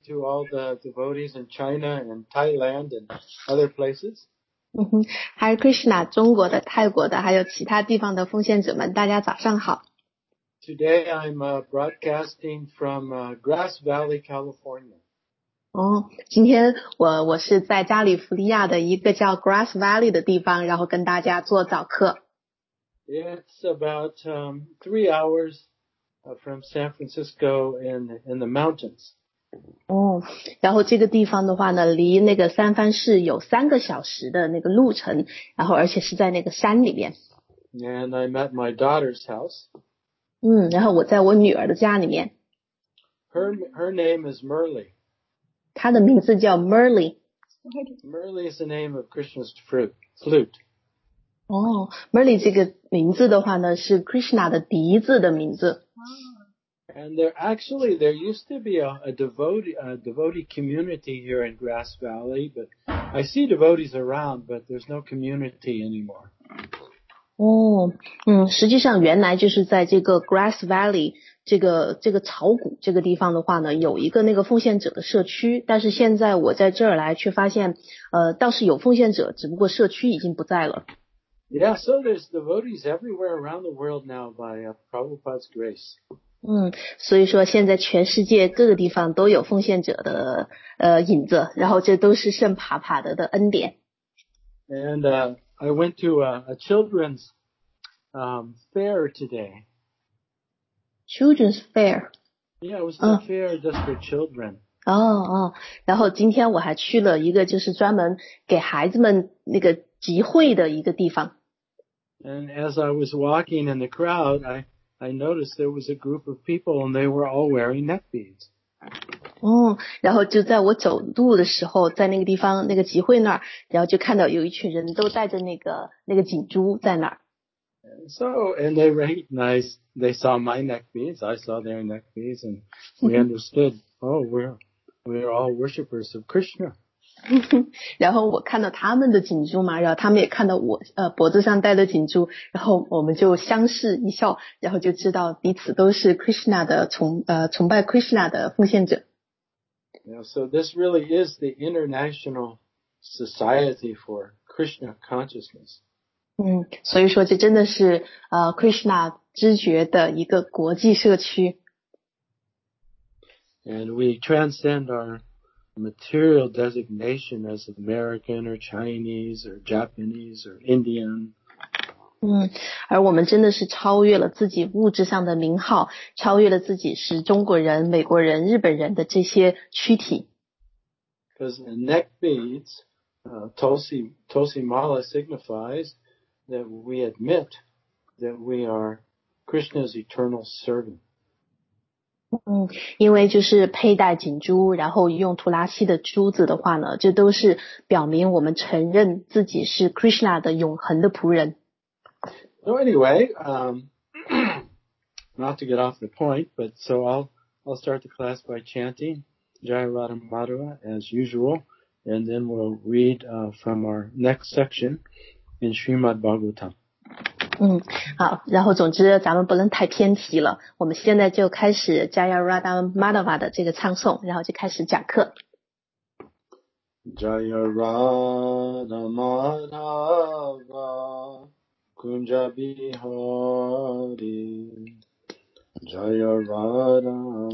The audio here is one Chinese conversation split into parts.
to all the devotees in China and Thailand and other places. Hare Krishna, 中国的、泰国的，还有其他地方的奉献者们，大家早上好。 Today I'm broadcasting from Grass Valley, California. 今天我是在加利福尼亚的一个叫 Grass Valley 的地方，然后跟大家做早课。 It's about 3 hours from San Francisco in the mountains. 然后这个地方的话呢，离那个三藩市有3个小时的那个路程，然后而且是在那个山里面。 And I'm at my daughter's house. 然后我在我女儿的家里面。 Her name is Murli. 她的名字叫 Murli. Murli is the name of Krishna's flute. Murli 这个名字的话呢，是 Krishna 的笛子的名字。 And there used to be a devotee community here in Grass Valley, but I see devotees around, but there's no community anymore. 实际上原来就是在这个 Grass Valley 这个草谷这个地方的话呢，有一个那个奉献者的社区，但是现在我在这儿来却发现倒是有奉献者，只不过社区已经不在了。 Yeah, so there's devotees everywhere around the world now by Prabhupada's grace. 所以说现在全世界各个地方都有奉献者的影子，然后这都是圣帕帕德的恩典。 And I went to a children's fair today. Children's fair? Yeah, it was a fair just for children. 然后今天我还去了一个就是专门给孩子们那个集会的一个地方。 And as I was walking in the crowd, I noticed there was a group of people and they were all wearing neck beads. 然后就在我走路的时候，在那个地方那个集会那儿，然后就看到有一群人都戴着那个锦珠在那儿。 And they recognized, they saw my neck beads, I saw their neck beads, and we understood, we're all worshippers of Krishna. 然后我看到他们的锦珠嘛，然后他们也看到我脖子上戴的锦珠，然后我们就相视一笑，然后就知道彼此都是 Krishna 的崇拜 Krishna 的奉献者。 Yeah, so this really is the International Society for Krishna Consciousness. 所以说这真的是Krishna 知觉的一个国际社区。 And we transcend our material designation as American or Chinese or Japanese or Indian. 而我们真的是超越了自己物质上的名号，超越了自己是中国人、美国人、日本人的这些躯体。 Because the neck beads, Tulsi Mala signifies that we admit that we are Krishna's eternal servant. 因为就是佩戴锦珠，然后用图拉西的珠子的话呢，这都是表明我们承认自己是 Krishna 的永恒的仆人。 So anyway, not to get off the point, but so I'll start the class by chanting Jai Radha Madhava as usual, and then we'll read from our next section in Srimad Bhagavatam. 好，然后总之咱们不能太偏题了，我们现在就开始 Jaya Radha Madhava 的这个唱诵，然后就开始讲课。 Jaya Radha Madhava Kunja Bihari Jaya Radha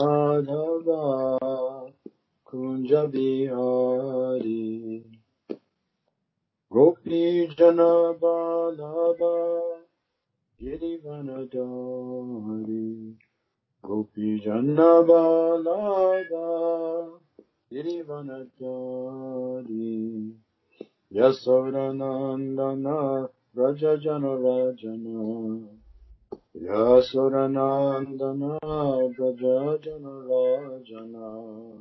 Madhava Kunja Bihari Gopi Jana Balaba Girivanadari Gopi Jana Balaba Girivanadari Yasodanandana Rajajana Rajana Yasodanandana Rajajana Rajana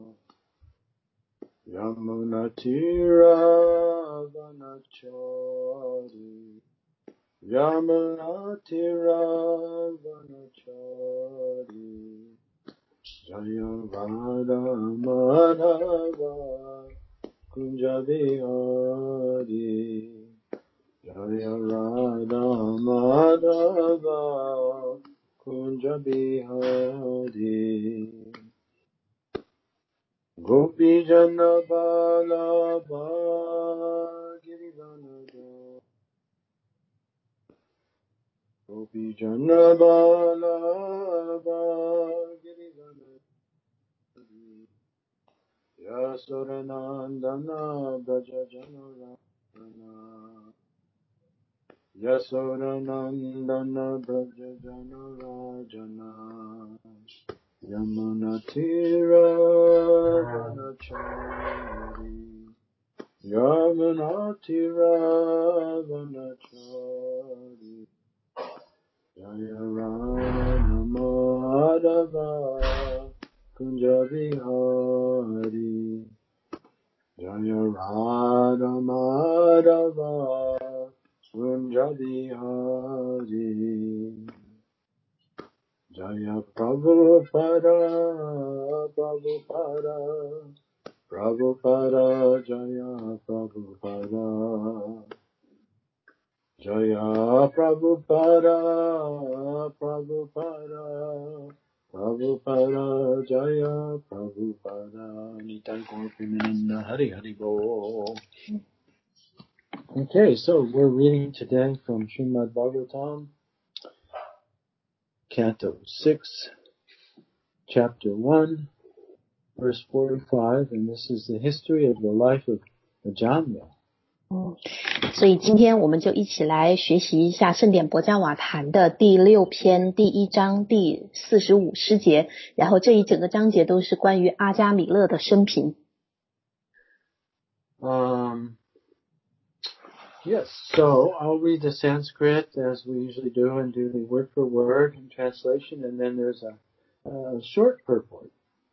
Yamunatira Vanachari Yamunatira Vanachari Jaya Radha Madhava Kunja Bihari Jaya Radha Madhava Kunja Bihari Gopi Jana Vallabha Girivanada Gopi Jana Vallabha Girivanada Yasodanandana Braja Janarana Yasodanandana Braja Janarajana Yamunatira Vanachari Yamunatira Vanachari Jaya Rama Madhava Kunjavihari Jaya Radha Madhava Kunjavihari Jaya Prabhupada Prabhupada Prabhupada Jaya Prabhupada Jaya Prabhupada Prabhupada Prabhupada Jaya Prabhupada Nitai Gaur Premananda Hari Hari Bol. Okay, so we're reading today from Srimad Bhagavatam, Canto 6, Chapter 1, Verse 45, and this is the history of the life of Ajanya. 所以今天我们就一起来学习一下圣典博迦瓦坛的第6篇第1章第45诗节，然后这一整个章节都是关于阿迦米勒的生平。 Yes, so I'll read the Sanskrit as we usually do and do the word for word and translation, and then there's a short purport.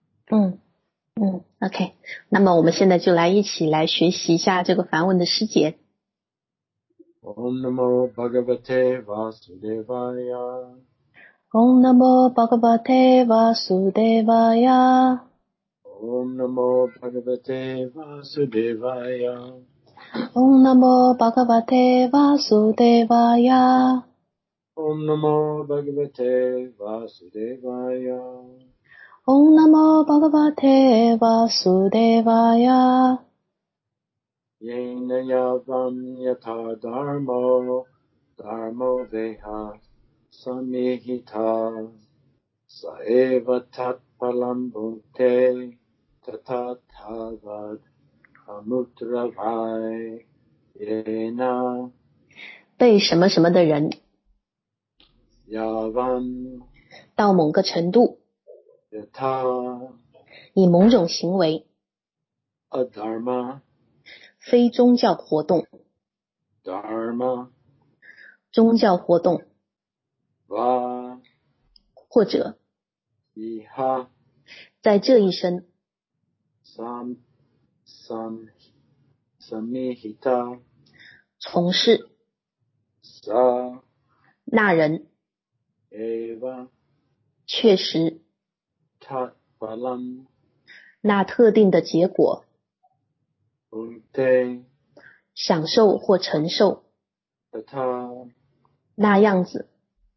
OK， 那么我们现在就来一起来学习一下这个梵文的诗节。 Om Namo Bhagavate Vasudevaya. Om Namo Bhagavate Vasudevaya. Om Namo Bhagavate Vasudevaya. Om Namo Bhagavate Vasudevaya. Om Namo Bhagavate Vasudevaya. Om Namo Bhagavate Vasudevaya. Yena yavam yatha dharmo dharmo veha samihita saeva tat palam bhunte tatatavad amutravai yena 被什么什么的人 yavam 到某个程度 yatha 以某种行为 adharma 非宗教活动 dharma 宗教活动 va 或者 iha 在这一生 samihita 从事 sa 那人 eva 确实 tat palam 那特定的结果 unte 享受或承受 tata 那样子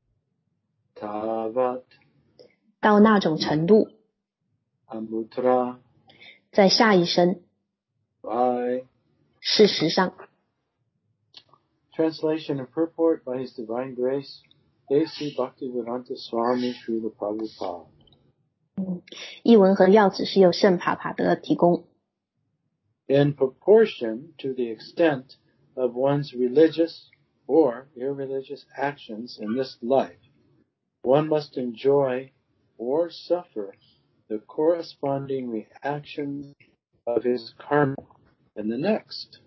tavat 到那种程度 amutra 在下一生 vai 事实上 Translation and purport by His Divine Grace A.C. Bhaktivedanta Swami Srila Prabhupada. 译文和要旨是由圣帕帕德提供。 In proportion to the extent of one's religious or irreligious actions in this life, one must enjoy or suffer the corresponding reactions of his karma in the next.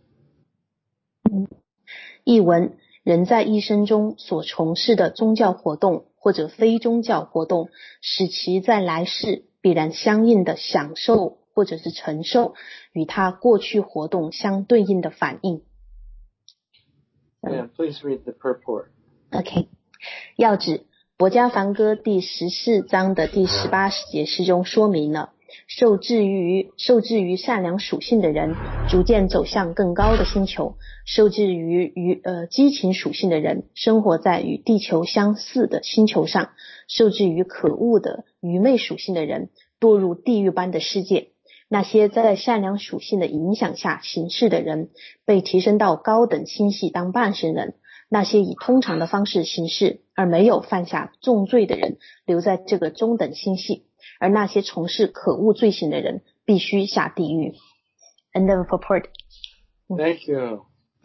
译文，人在一生中所从事的宗教活动或者非宗教活动，使其在来世必然相应的享受或者是承受与他过去活动相对应的反应。 Yeah, please read the purport. OK， 要旨，博迦梵歌第14章的第18节诗中说明了，受制于善良属性的人逐渐走向更高的星球，受制于激情属性的人生活在与地球相似的星球上，受制于可恶的愚昧属性的人堕入地狱般的世界。 那些在善良属性的影响下行事的人，被提升到高等星系当半神人；那些以通常的方式行事而没有犯下重罪的人，留在这个中等星系；而那些从事可恶罪行的人，必须下地狱。End of report. Thank you.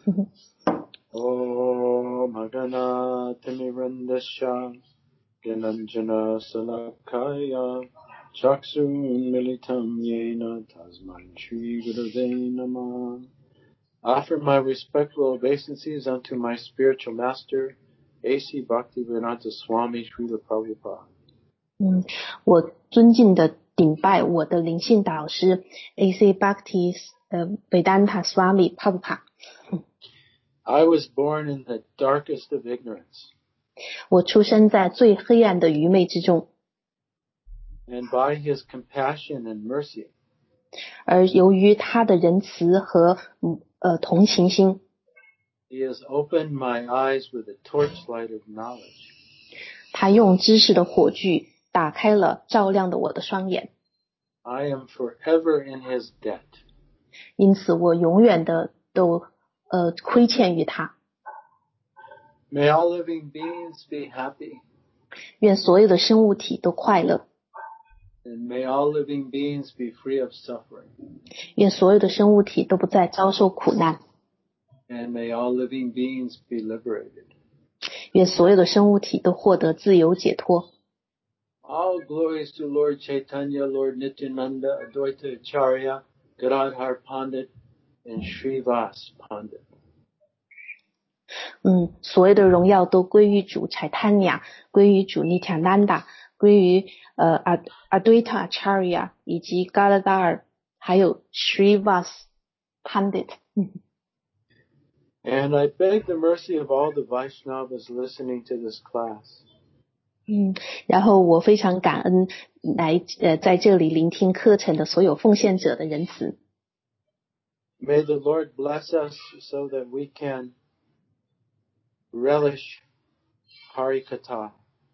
Om Magana Timirandasya Gananjana Salakaya Chaksun Militam Yena Tasman Shri Gurave Namah. Offer my respectful obeisances unto my spiritual master, A.C. Bhaktivedanta Swami Srila Prabhupada. 我尊敬的顶拜我的灵性导师 A.C. Bhakti Vedanta Swami Prabhupada. I was born in the darkest of ignorance. 我出生在最黑暗的愚昧之中。 And by his compassion and mercy, 而由于他的仁慈和同情心， he has opened my eyes with the torchlight of knowledge. 他用知识的火炬打开了照亮的我的双眼。 I am forever in his debt. 因此我永远的都亏欠于他。 May all living beings be happy. 愿所有的生物体都快乐。 And may all living beings be free of suffering. 愿所有的生物体都不再遭受苦难。 And may all living beings be liberated. 愿所有的生物体都获得自由解脱。 All glories to Lord Chaitanya, Lord Nityananda, Advaita Acharya, Gadadhar Pandit, and Srivas Pandit. 所有的荣耀都归于主 Chaitanya， 归于主 Nityananda， 归于Advaita Acharya 以及 Gadadhar， 还有 Srivas Pandit。 And I beg the mercy of all the Vaishnavas listening to this class. 然后我非常感恩来在这里聆听课程的所有奉献者的仁慈。 May the Lord bless us so that we can relish Harikatha.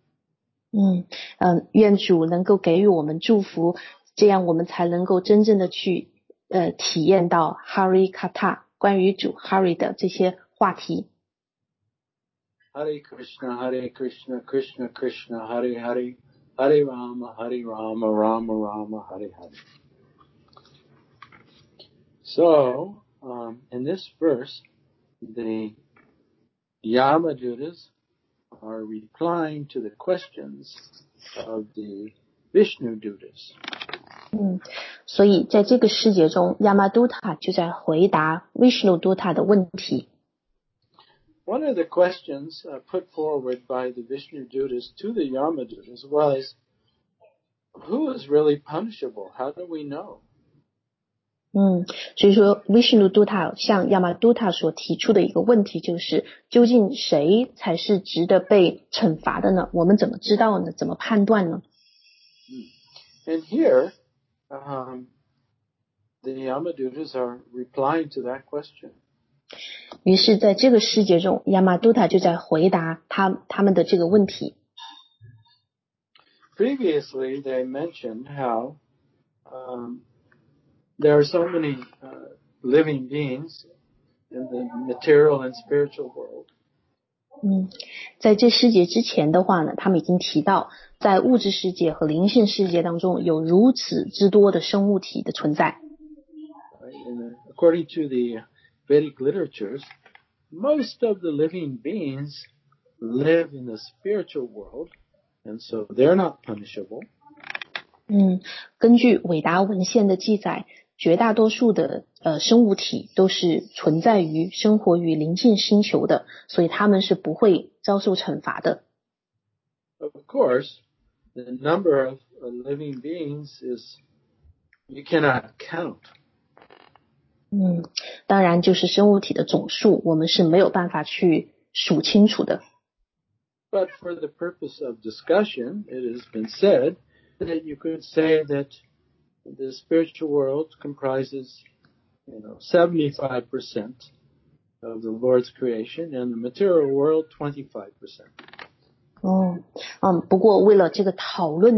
愿主能够给予我们祝福，这样我们才能够真正的去体验到 Harikatha 关于主 Hari 的这些话题。 Hare Krishna, Hare Krishna, Krishna Krishna, Hare Hare, Hare Rama, Hare Rama, Rama Rama, Hare Hare. So, in this verse, the Yamadutas are replying to the questions of the Vishnu Dutas. 所以在这个世界中 Yamaduta 就在回答 Vishnu Duta 的问题。 One of the questions put forward by the Vishnu Dutas to the Yamadutas was, who is really punishable? How do we know? 所以说 Vishnu Duta 向 Yamaduta 所提出的一个问题就是，究竟谁才是值得被惩罚的呢？我们怎么知道呢？怎么判断呢？ And here, the Yamadutas are replying to that question. 于是在这个世界中 Yamaduta 就在回答他们的这个问题。 Previously, they mentioned how there are so many living beings in the material and spiritual world. 在这世界之前的话呢，他们已经提到，在物质世界和灵性世界当中有如此之多的生物体的存在。 And according to the Vedic literatures, most of the living beings live in the spiritual world, and so they're not punishable. 根据伟达文献的记载，绝大多数的生物体都是存在于生活于灵性星球的，所以他们是不会遭受惩罚的。 Of course, the number of living beings is you cannot count. 当然就是生物体的总数，我们是没有办法去数清楚的。 But for the purpose of discussion, it has been said that you could say that the spiritual world comprises, 75% of the Lord's creation, and the material world 25%. 不过为了这个讨论的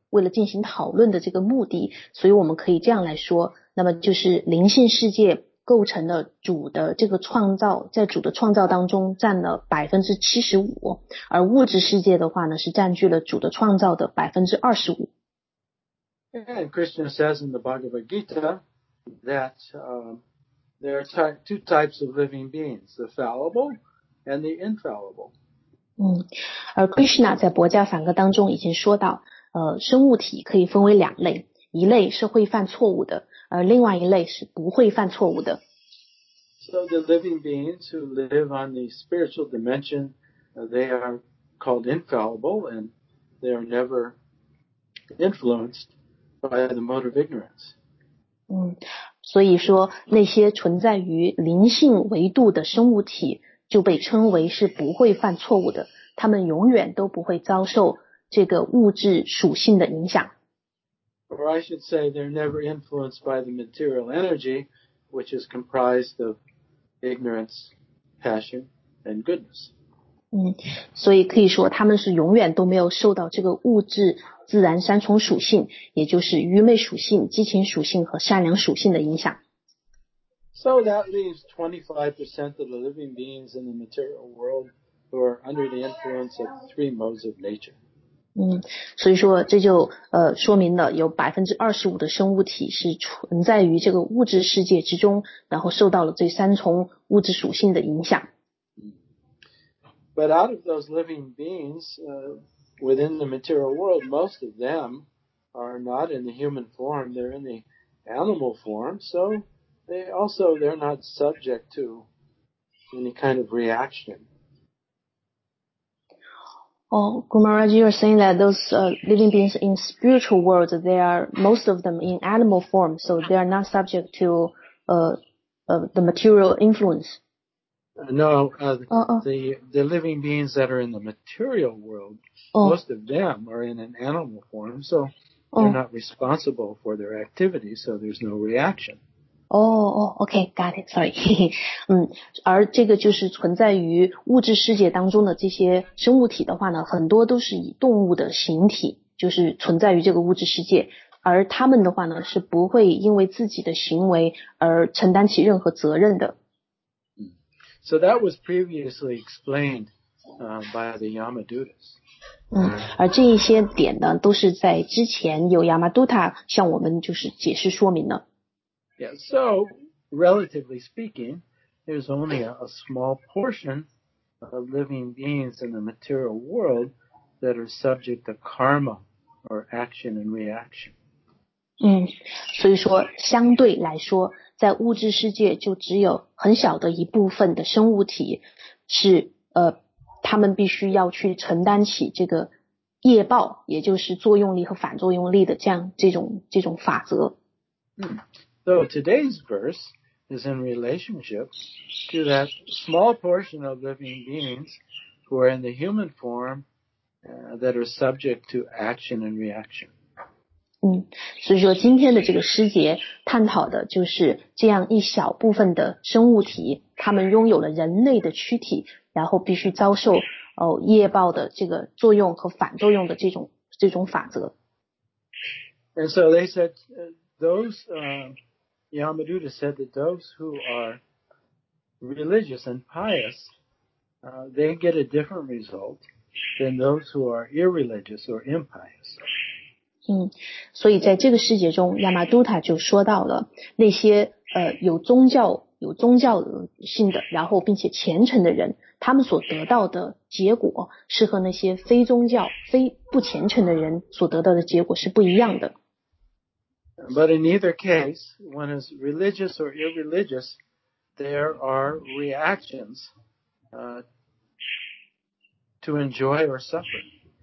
为了进行讨论的这个目的，所以我们可以这样来说，那么就是灵性世界构成了主的这个创造，在主的创造当中占了 75%， 而物质世界的话呢是占据了主的创造的 25%。 And Krishna says in the Bhagavad Gita that there are two types of living beings, the fallible and the infallible. 而 Krishna 在博伽梵歌当中已经说到，生物体可以分为两类，一类是会犯错误的，而另外一类是不会犯错误的。 So the living beings who live on the spiritual dimension, they are called infallible, and they are never influenced by the mode of ignorance. 所以说那些存在于灵性维度的生物体就被称为是不会犯错误的，他们永远都不会遭受这个物质属性的影响。 Or I should say they're never influenced by the material energy, which is comprised of ignorance, passion, and goodness. 所以可以说他们是永远都没有受到这个物质自然三重属性，也就是愚昧属性、激情属性和善良属性的影响。 So that leaves 25% of the living beings in the material world who are under the influence of three modes of nature. 所以说这就说明了有 25% 的生物体是存在于这个物质世界之中，然后受到了这三重物质属性的影响。 But out of those living beings within the material world, most of them are not in the human form, they're in the animal form, so they're not subject to any kind of reaction. Oh, Guru Maharaj, you are saying that those living beings in spiritual world, they are most of them in animal form, so they are not subject to the material influence. No, the living beings that are in the material world, most of them are in an animal form, so they're not responsible for their activities, so there's no reaction. Okay, got it. Sorry. 而这个就是存在于物质世界当中的这些生物体的话呢，很多都是以动物的形体，就是存在于这个物质世界，而他们的话呢，是不会因为自己的行为而承担起任何责任的。 So that was previously explained by the Yamadutas. 而这一些点呢，都是在之前有 Yamaduta 向我们就是解释说明了。 Yeah, so relatively speaking, there's only a small portion of living beings in the material world that are subject to karma or action and reaction. 所以说相对来说，在物质世界就只有很小的一部分的生物体是他们必须要去承担起这个业报，也就是作用力和反作用力的这种法则。 So today's verse is in relationship to that small portion of living beings who are in the human form that are subject to action and reaction. 所以说今天的这个诗节探讨的就是这样一小部分的生物体，他们拥有了人类的躯体，然后必须遭受业报的这个作用和反作用的这种法则。 And so they said Yamaduta said that those who are religious and pious, they get a different result than those who are irreligious or impious. 所以在这个世界中，亚麻都塔就说到了那些有宗教性的，然后并且虔诚的人，他们所得到的结果是和那些非宗教、不虔诚的人所得到的结果是不一样的。 But in either case, one is religious or irreligious, there are reactions to enjoy or suffer.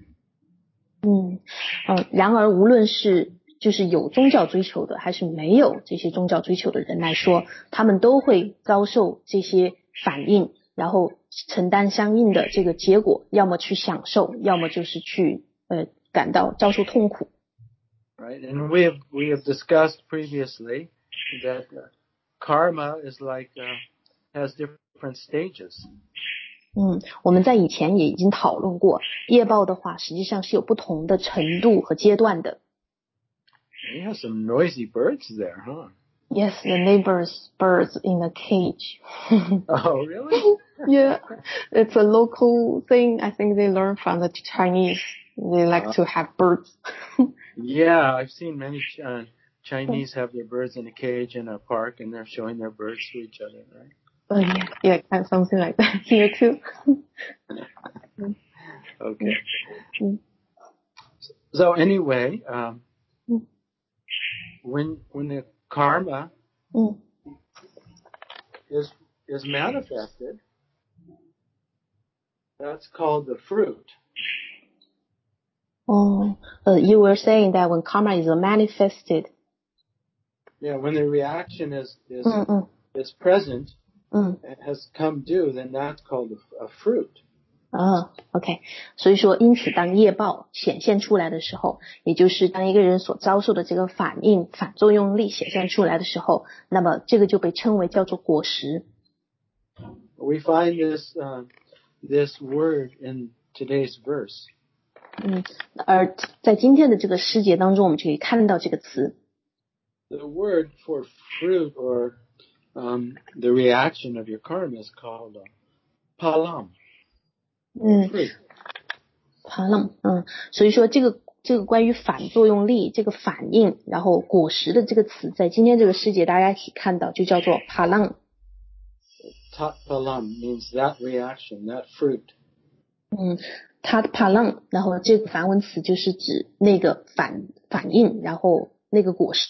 然而无论是就是有宗教追求的还是没有这些宗教追求的人来说，他们都会遭受这些反应，然后承担相应的这个结果，要么去享受，要么就是去遭受痛苦。 Right, and we have discussed previously that karma is like has different stages. 我们在以前也已经讨论过，业报的话实际上是有不同的程度和阶段的。 You have some noisy birds there, huh? Yes, the neighbor's birds in a cage. Oh, really? Yeah, it's a local thing. I think they learn from the Chinese. They like to have birds. Yeah, I've seen many Chinese have their birds in a cage in a park, and they're showing their birds to each other, right? Yeah, something like that here too. Okay. So anyway, when the karma is manifested, that's called the fruit. You were saying that when karma is manifested. Yeah, when the reaction is present, it has come due, then that's called a fruit. OK， 所以说因此当业报显现出来的时候，也就是当一个人所遭受的这个反应反作用力显现出来的时候，那么这个就被称为叫做果实。 We find this word in today's verse. 而在今天的这个诗节当中，我们就可以看到这个词。 The word for fruit or the reaction of your karma is called palam. palam， 所以说这个关于反作用力这个反应，然后果实的这个词，在今天这个诗节大家一起看到，就叫做 palam。 Tat palam means that reaction, that fruit. tat palam， 然后这个梵文词就是指那个反应，然后那个果实。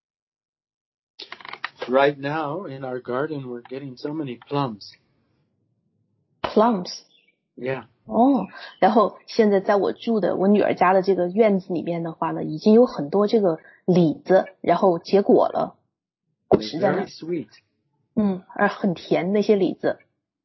Right now in our garden we're getting so many plums. Plums? Yeah. 然后现在在我住的我女儿家的这个院子里边的话呢，已经有很多这个李子，然后结果了，果实在那。 Very sweet. 而很甜那些李子。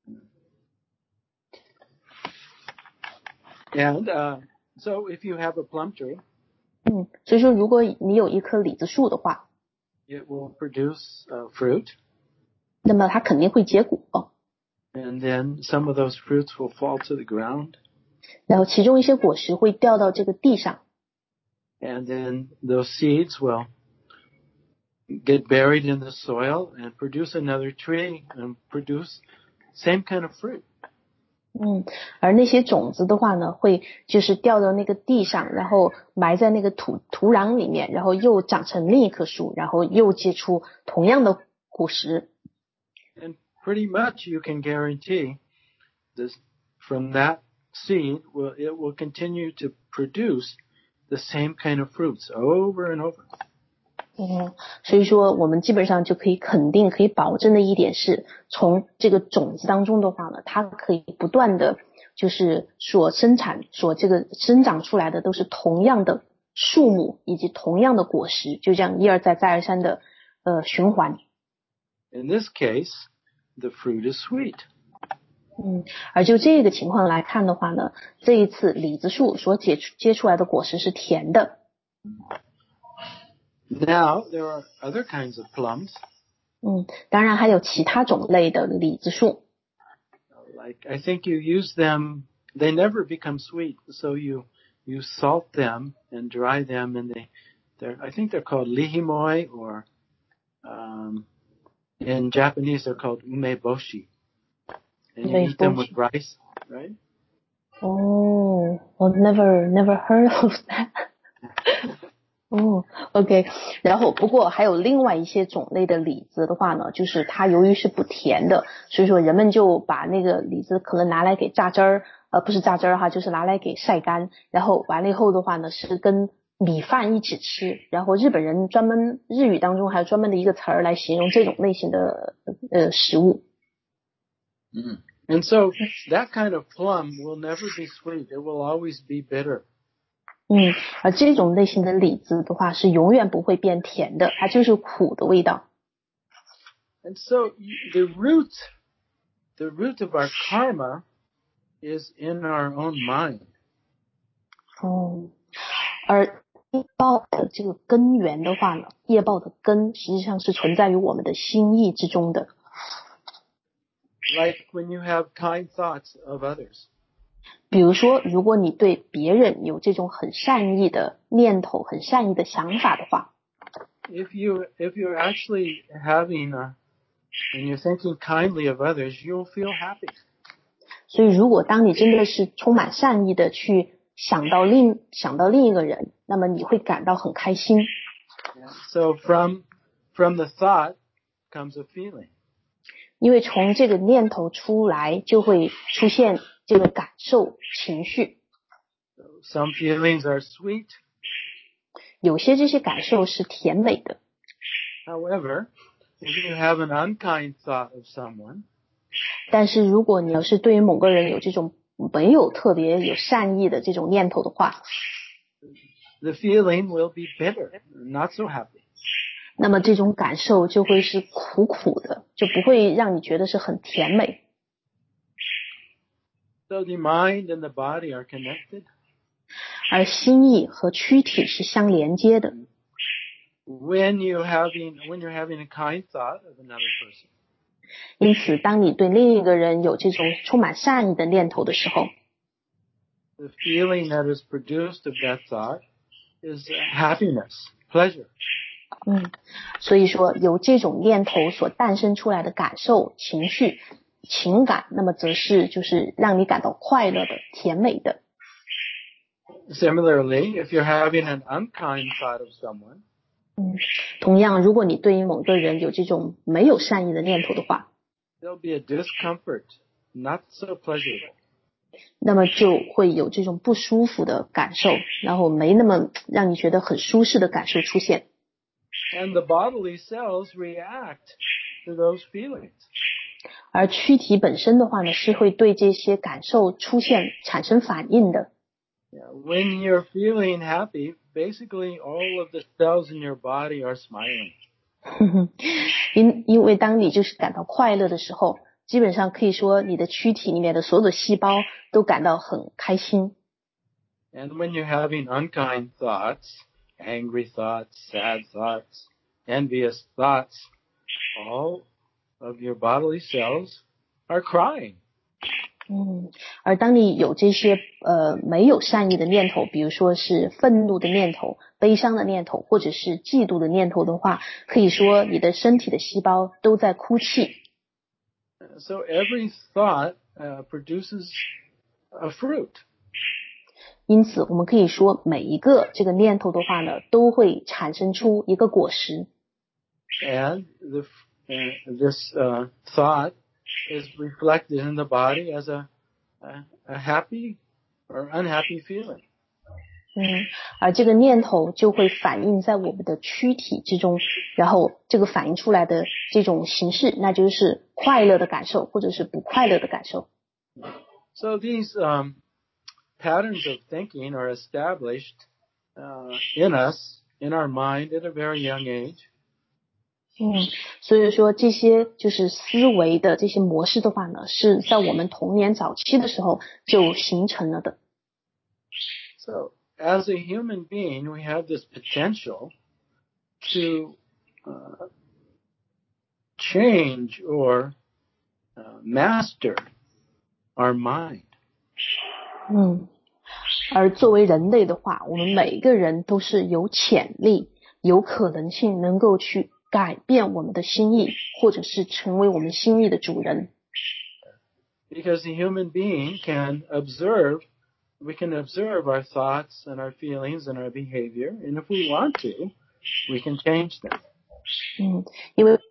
And so if you have a plum tree, 所以说如果你有一棵李子树的话， it will produce fruit. 那么它肯定会结果。 And then some of those fruits will fall to the ground. 然后其中一些果实会掉到这个地上。 And then those seeds will get buried in the soil and produce another tree and produce same kind of fruit. 而那些种子的话呢，会就是掉到那个地上，然后埋在那个土壤里面，然后又长成另一棵树，然后又结出同样的果实。 And pretty much you can guarantee this from that seed it will continue to produce the same kind of fruits over and over. 所以说我们基本上就可以肯定可以保证的一点是，从这个种子当中的话呢，它可以不断的就是所生长出来的都是同样的树木以及同样的果实，就这样一而再再而三的循环。 In this case, the fruit is sweet. 而就这个情况来看的话呢，这一次李子树所结出来的果实是甜的。 Now there are other kinds of plums. 当然还有其他种类的李子树。 Like I think you use them, they never become sweet, so you salt them and dry them, and I think they're called lihimoi, or in Japanese they're called umeboshi. And you eat them with rice, right? Oh, I've never heard of that. OK， 然后不过还有另外一些种类的李子的话呢，就是它由于是不甜的，所以说人们就把那个李子可能拿来给榨汁儿，不是榨汁儿哈，就是拿来给晒干，然后完了以后的话呢，是跟米饭一起吃。然后日语当中还有专门的一个词儿来形容这种类型的食物。 And so that kind of plum will never be sweet. It will always be bitter. 而这种类型的李子的话是永远不会变甜的，它就是苦的味道。 And so the root of our karma is in our own mind. 而业报的这个根源的话呢，业报的根实际上是存在于我们的心意之中的。 Like when you have kind thoughts of others. 比如说，如果你对别人有这种很善意的念头、很善意的想法的话， If you're actually when you're thinking kindly of others, you'll feel happy. 所以如果当你真的是充满善意的去想到另一个人，那么你会感到很开心。 So from the thought comes a feeling. 因为从这个念头出来，就会出现这个感受、情绪。 Some feelings are sweet. 有些这些感受是甜美的。 However, if you have an unkind thought of someone, 但是如果你要是对于某个人有这种没有特别有善意的这种念头的话， the feeling will be bitter, not so happy. 那么这种感受就会是苦苦的，就不会让你觉得是很甜美。 So the mind and the body are connected. 而心意和躯体是相连接的。 When you're having a kind thought of another person, 因此，当你对另一个人有这种充满善意的念头的时候， the feeling that is produced of that thought is happiness, pleasure. 所以说由这种念头所诞生出来的感受、情绪、情感，那么则是就是让你感到快乐的、甜美的。 Similarly, if you're having an unkind thought of someone, 同样，如果你对于某个人有这种没有善意的念头的话， there'll be a discomfort, not so pleasurable. 那么就会有这种不舒服的感受，然后没那么让你觉得很舒适的感受出现。 And the bodily cells react to those feelings. 而躯体本身的话呢，是会对这些感受产生反应的。 When you're feeling happy, basically all of the cells in your body are smiling. 因为当你就是感到快乐的时候，基本上可以说你的躯体里面的所有的细胞都感到很开心。 And when you're having unkind thoughts, angry thoughts, sad thoughts, envious thoughts, all of your bodily cells are crying. 而当你有这些没有善意的念头，比如说是愤怒的念头、悲伤的念头，或者是嫉妒的念头的话，可以说你的身体的细胞都在哭泣。 So every thought produces a fruit. 因此，我们可以说每一个这个念头的话呢，都会产生出一个果实。 And this thought is reflected in the body as a happy or unhappy feeling. 而这个念头就会反映在我们的躯体之中，然后这个反映出来的这种形式，那就是快乐的感受或者是不快乐的感受。 So these patterns of thinking are established in us, in our mind at a very young age. 所以说这些就是思维的这些模式的话呢，是在我们童年早期的时候就形成了的。 So as a human being, we have this potential to change or master our mind. 而作为人类的话，我们每个人都是有潜力、有可能性能够去改变我们的心意，或者是成为我们心意的主人。 Because the human being we can observe our thoughts and our feelings and our behavior, and if we want to, we can change them. 因为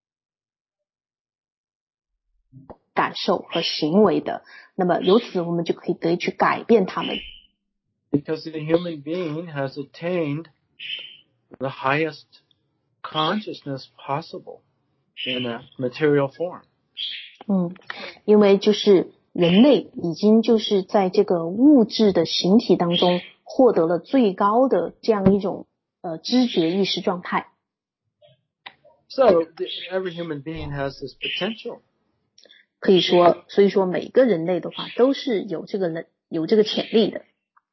感受和行为的，那么由此我们就可以得以去改变它们。 Because the human being has attained the highest consciousness possible in a material form. 因为就是人类已经就是在这个物质的形体当中获得了最高的这样一种知觉意识状态。 So every human being has this potential. 所以说每个人类的话都是有这个潜力的。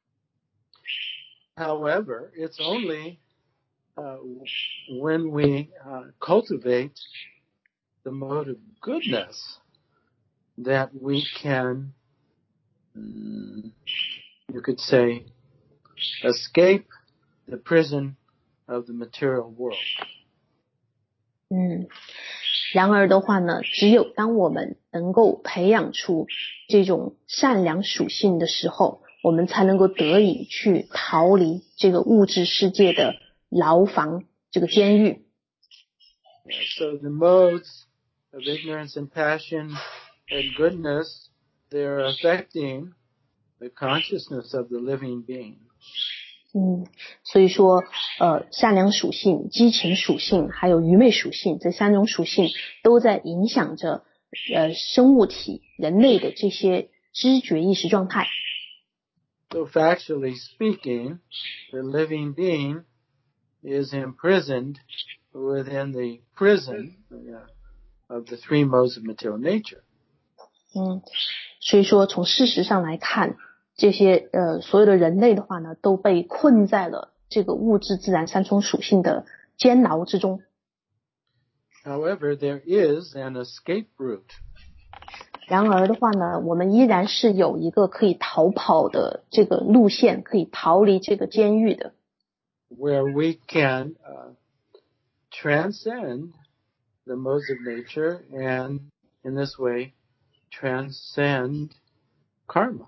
However, it's only when we cultivate the mode of goodness that we can, you could say, escape the prison of the material world. 然而的话呢，只有当我们能够培养出这种善良属性的时候，我们才能够得以去逃离这个物质世界的牢房，这个监狱。 So the modes of ignorance and passion and goodness, they're affecting the consciousness of the living being. 所以说善良属性、激情属性还有愚昧属性这三种属性都在影响着生物体人类的这些知觉意识状态。 So factually speaking, the living being is imprisoned within the prison of the three modes of material nature. 所以说从事实上来看，这些所有的人类的话呢，都被困在了这个物质自然三重属性的监牢之中。 However, there is an escape route. 然而的话呢，我们依然是有一个可以逃跑的这个路线，可以逃离这个监狱的。 Where we can transcend the modes of nature and in this way transcend karma.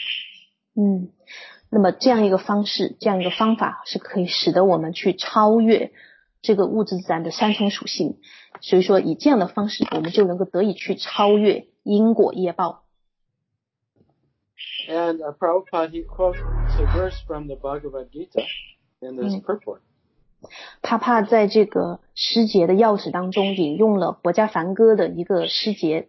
那么这样一个方式，这样一个方法是可以使得我们去超越这个物质自然的三重属性。所以说以这样的方式，我们就能够得以去超越因果业报。 And Prabhupada, he quotes a verse from the Bhagavad Gita in this purport. 帕帕在这个诗节的钥匙当中引用了薄伽梵歌的一个诗节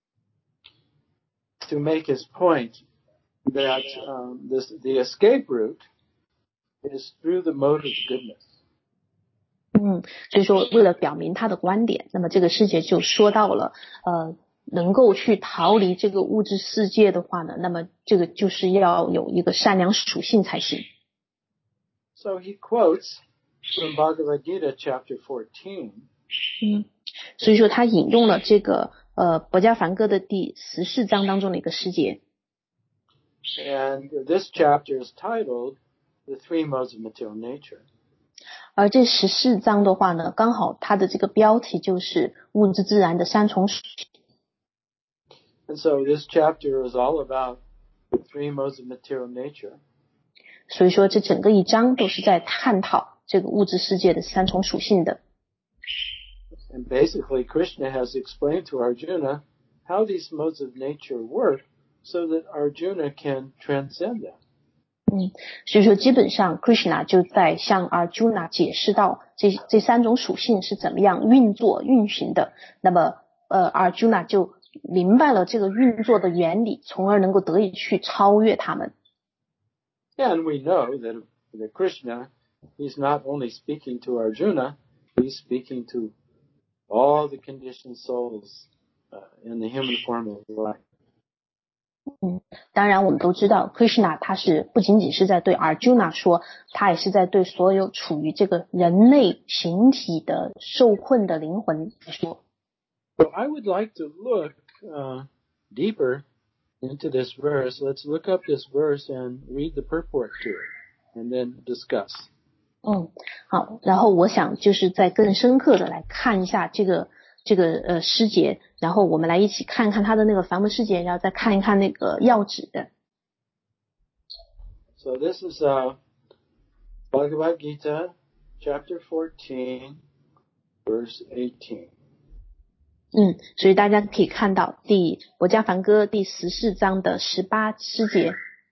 to make his point that the escape route is through the mode of goodness. 所以说为了表明他的观点，那么这个诗节就说到了能够去逃离这个物质世界的话呢，那么这个就是要有一个善良属性才行。 So he quotes from Bhagavad Gita chapter 14. 所以说他引用了这个薄伽梵歌的第14章当中的一个诗节。 And this chapter is titled The Three Modes of Material Nature. 而这14章的话呢，刚好它的这个标题就是物质自然的三重属性。 And so this chapter is all about the three modes of material nature. 所以说这整个一章都是在探讨这个物质世界的三重属性的。 And basically Krishna has explained to Arjuna how these modes of nature work so that Arjuna can transcend them. 所以说基本上 Krishna 就在向 Arjuna 解释到这三种属性是怎么样运行的，那么Arjuna 就明白了这个运作的原理，从而能够得以去超越他们。 And we know that Krishna, he's not only speaking to Arjuna, he's speaking to all the conditioned souls in the human form of life. 当然我们都知道 Krishna 他是不仅仅是在对 Arjuna 说，他也是在对所有处于这个人类形体的受困的灵魂说。 So I would like to look deeper into this verse. Let's look up this verse and read the purport to it and then discuss. 好，然后我想就是再更深刻的来看一下这个诗节，然后我们来一起看看它的那个梵文诗节，然后再看一看那个要旨的。 So this is Bhagavad Gita, chapter 14, verse 18. 所以大家可以看到薄伽梵歌第14章的18诗节。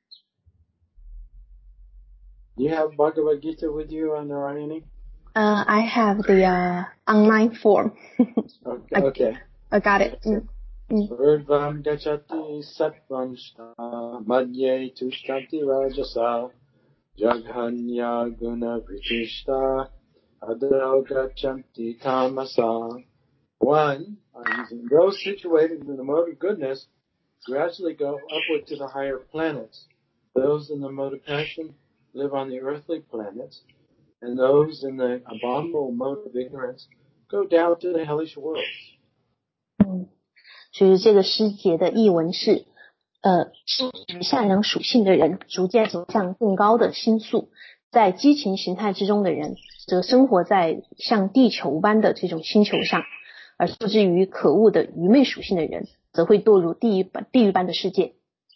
Do you have Bhagavad Gita with you, Narayani? I have the online form. Okay. I got it. Urdvam gachati satvanshta madhye tushtanti rajasa jaghanya guna vritishta adao gachanti tamasa. One, those situated in the mode of goodness gradually go upward to the higher planets. Those in the mode of passion live on the earthly planets, and those in the abominable mode of ignorance go down to the hellish worlds. 所以这个诗节的译文是善良属性的人逐渐走向更高的星宿，在激情形态之中的人则生活在像地球般的这种星球上，而受制于可恶的愚昧属性的人则会堕入地狱般的世界。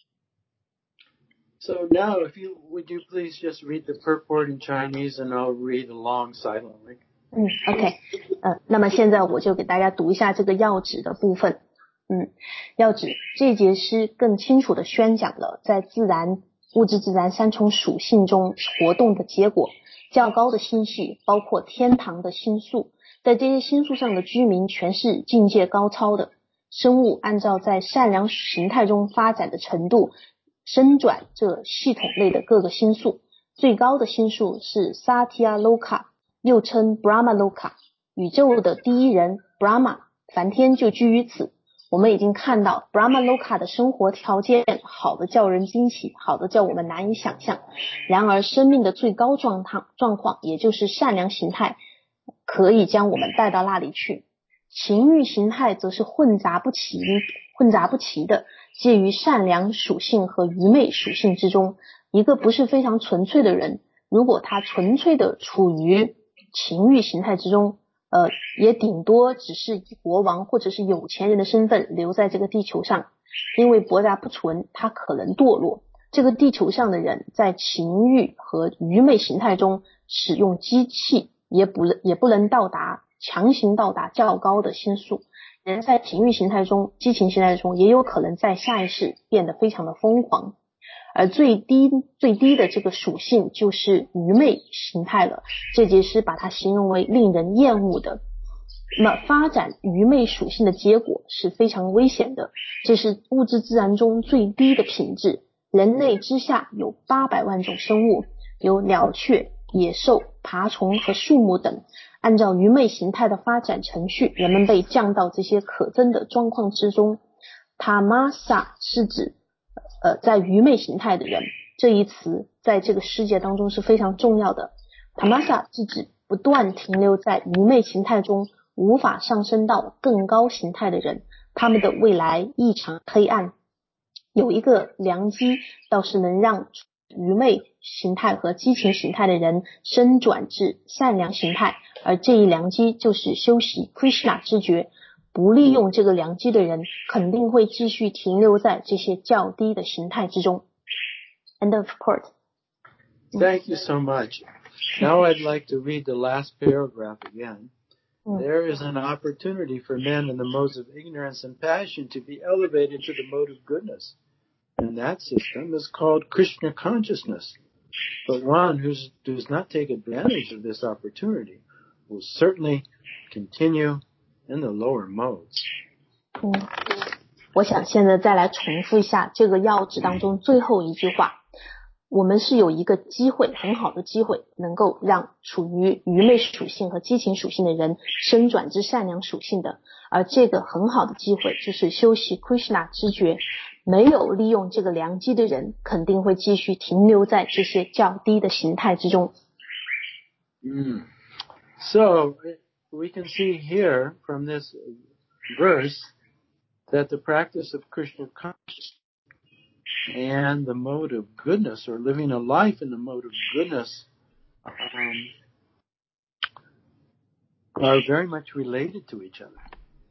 So now, would you please just read the purport in Chinese, and I'll read along silently. OK， 那么现在我就给大家读一下这个要旨的部分。要旨这节诗更清楚地宣讲了在物质自然三重属性中活动的结果。较高的星系包括天堂的星宿，在这些星宿上的居民全是境界高超的生物，按照在善良形态中发展的程度伸转这系统类的各个星宿。最高的星宿是 Satya Loka， 又称 Brahma Loka， 宇宙的第一人 Brahma， 梵天就居于此。我们已经看到 Brahma Loka 的生活条件好的叫人惊奇，好的叫我们难以想象。然而生命的最高状况，也就是善良形态，可以将我们带到那里去。情欲形态则是混杂不齐的，介于善良属性和愚昧属性之中。一个不是非常纯粹的人，如果他纯粹的处于情欲形态之中，也顶多只是以国王或者是有钱人的身份留在这个地球上，因为博大不纯，他可能堕落。这个地球上的人在情欲和愚昧形态中使用机器，也不能强行到达较高的星宿。人在情欲形态中、激情形态中，也有可能在下一世变得非常的疯狂。而最低的这个属性就是愚昧形态了，这节诗把它形容为令人厌恶的。那么发展愚昧属性的结果是非常危险的，这是物质自然中最低的品质。人类之下有800万种生物，有鸟雀、野兽、爬虫和树木等。按照愚昧形态的发展程序，人们被降到这些可憎的状况之中。Tamasa 是指在愚昧形态的人，这一词在这个世界当中是非常重要的。Tamasa 是指不断停留在愚昧形态中，无法上升到更高形态的人，他们的未来异常黑暗。有一个良机，倒是能让愚昧形态和激情形态的人升转至善良形态，而这一良机就是修习 Krishna 知觉。不利用这个良机的人肯定会继续停留在这些较低的形态之中。End of report. Thank you so much. Now I'd like to read the last paragraph again. There is an opportunity for men in the modes of ignorance and passion to be elevated to the mode of goodness, and that system is called Krishna consciousness. But one who does not take advantage of this opportunity will certainly continue in the lower modes. 我想现在再来重复一下这个要旨当中最后一句话。我们是有一个机会，很好的机会，能够让处于愚昧属性和激情属性的人升转至善良属性的，而这个很好的机会就是修习 Krishna 知觉。没有利用这个良机的人肯定会继续停留在这些较低的形态之中。 So we can see here from this verse that the practice of Krishna consciousness and the mode of goodness, or living a life in the mode of goodness, are very much related to each other.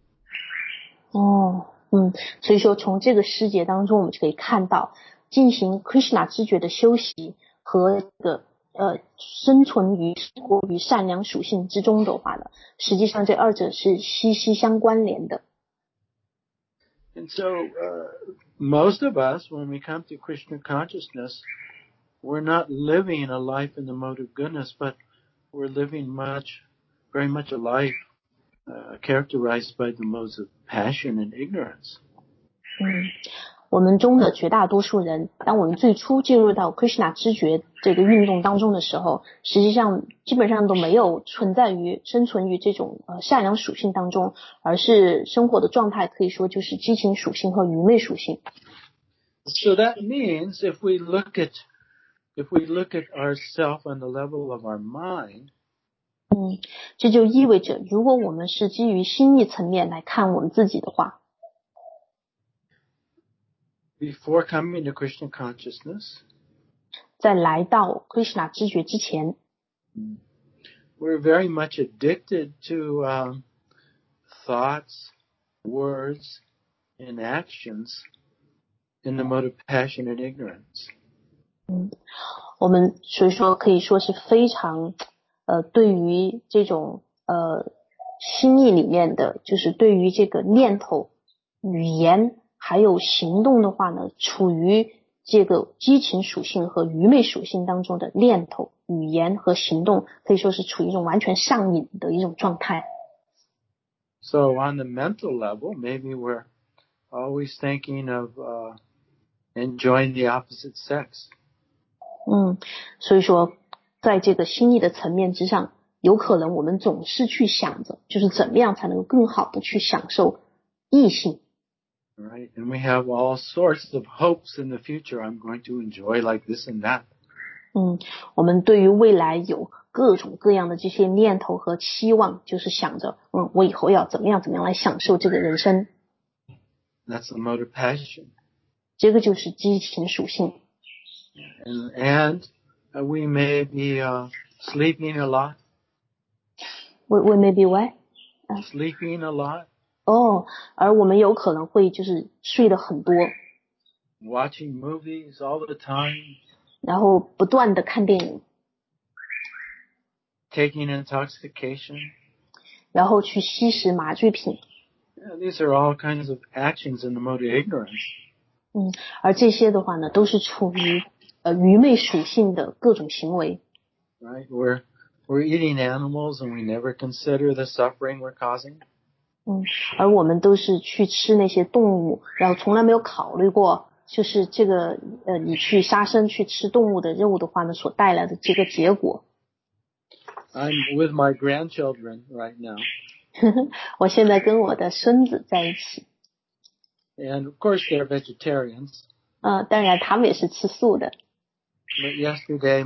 所以说从这个诗节当中我们就可以看到，进行 Krishna 知觉的修习和生活于善良属性之中的话呢，实际上这二者是息息相关联的。 And so, most of us, when we come to Krishna consciousness, we're not living a life in the mode of goodness, but we're living very much a life characterized by the modes of passion and ignorance. 我们中的绝大多数人，当我们最初进入到 Krishna 知觉这个运动当中的时候，实际上基本上都没有生存于这种善良属性当中，而是生活的状态可以说就是激情属性和愚昧属性。 So that means if we look at ourselves on the level of our mind, 这就意味着如果我们是基于心意层面来看我们自己的话 Before coming to Krishna consciousness, 在来到 Krishna 知觉之前， we're very much addicted to thoughts, words, and actions in the mode of passion and ignorance. 我们所以说可以说是非常对于这种心意里面的，就是对于这个念头、语言还有行动的话呢，处于这个激情属性和愚昧属性当中的念头、语言和行动，可以说是处于一种完全上瘾的一种状态。 So on the mental level, maybe we're always thinking of enjoying the opposite sex. 所以说在这个心意的层面之上，有可能我们总是去想着，就是怎么样才能够更好的去享受异性。 Right, and we have all sorts of hopes in the future. I'm going to enjoy like this and that. 我们对于未来有各种各样的这些念头和期望，就是想着，我以后要怎么样来享受这个人生。 That's the mode of passion. 这个就是激情属性。 And we may be sleeping a lot. We may be what? Sleeping a lot. 而我们有可能会就是睡得很多。 Watching movies all the time. 然后不断的看电影。 Taking intoxication. 然后去吸食麻醉品。 Yeah, these are all kinds of actions in the mode of ignorance. 而这些的话呢，都是处于愚昧属性的各种行为。 Right, we're eating animals and we never consider the suffering we're causing. 而我们都是去吃那些动物，然后从来没有考虑过，就是这个你去杀生去吃动物的肉的话呢，所带来的这个结果。 I'm with my grandchildren right now. 我现在跟我的孙子在一起。 And of course they're vegetarians. 当然他们也是吃素的。 But yesterday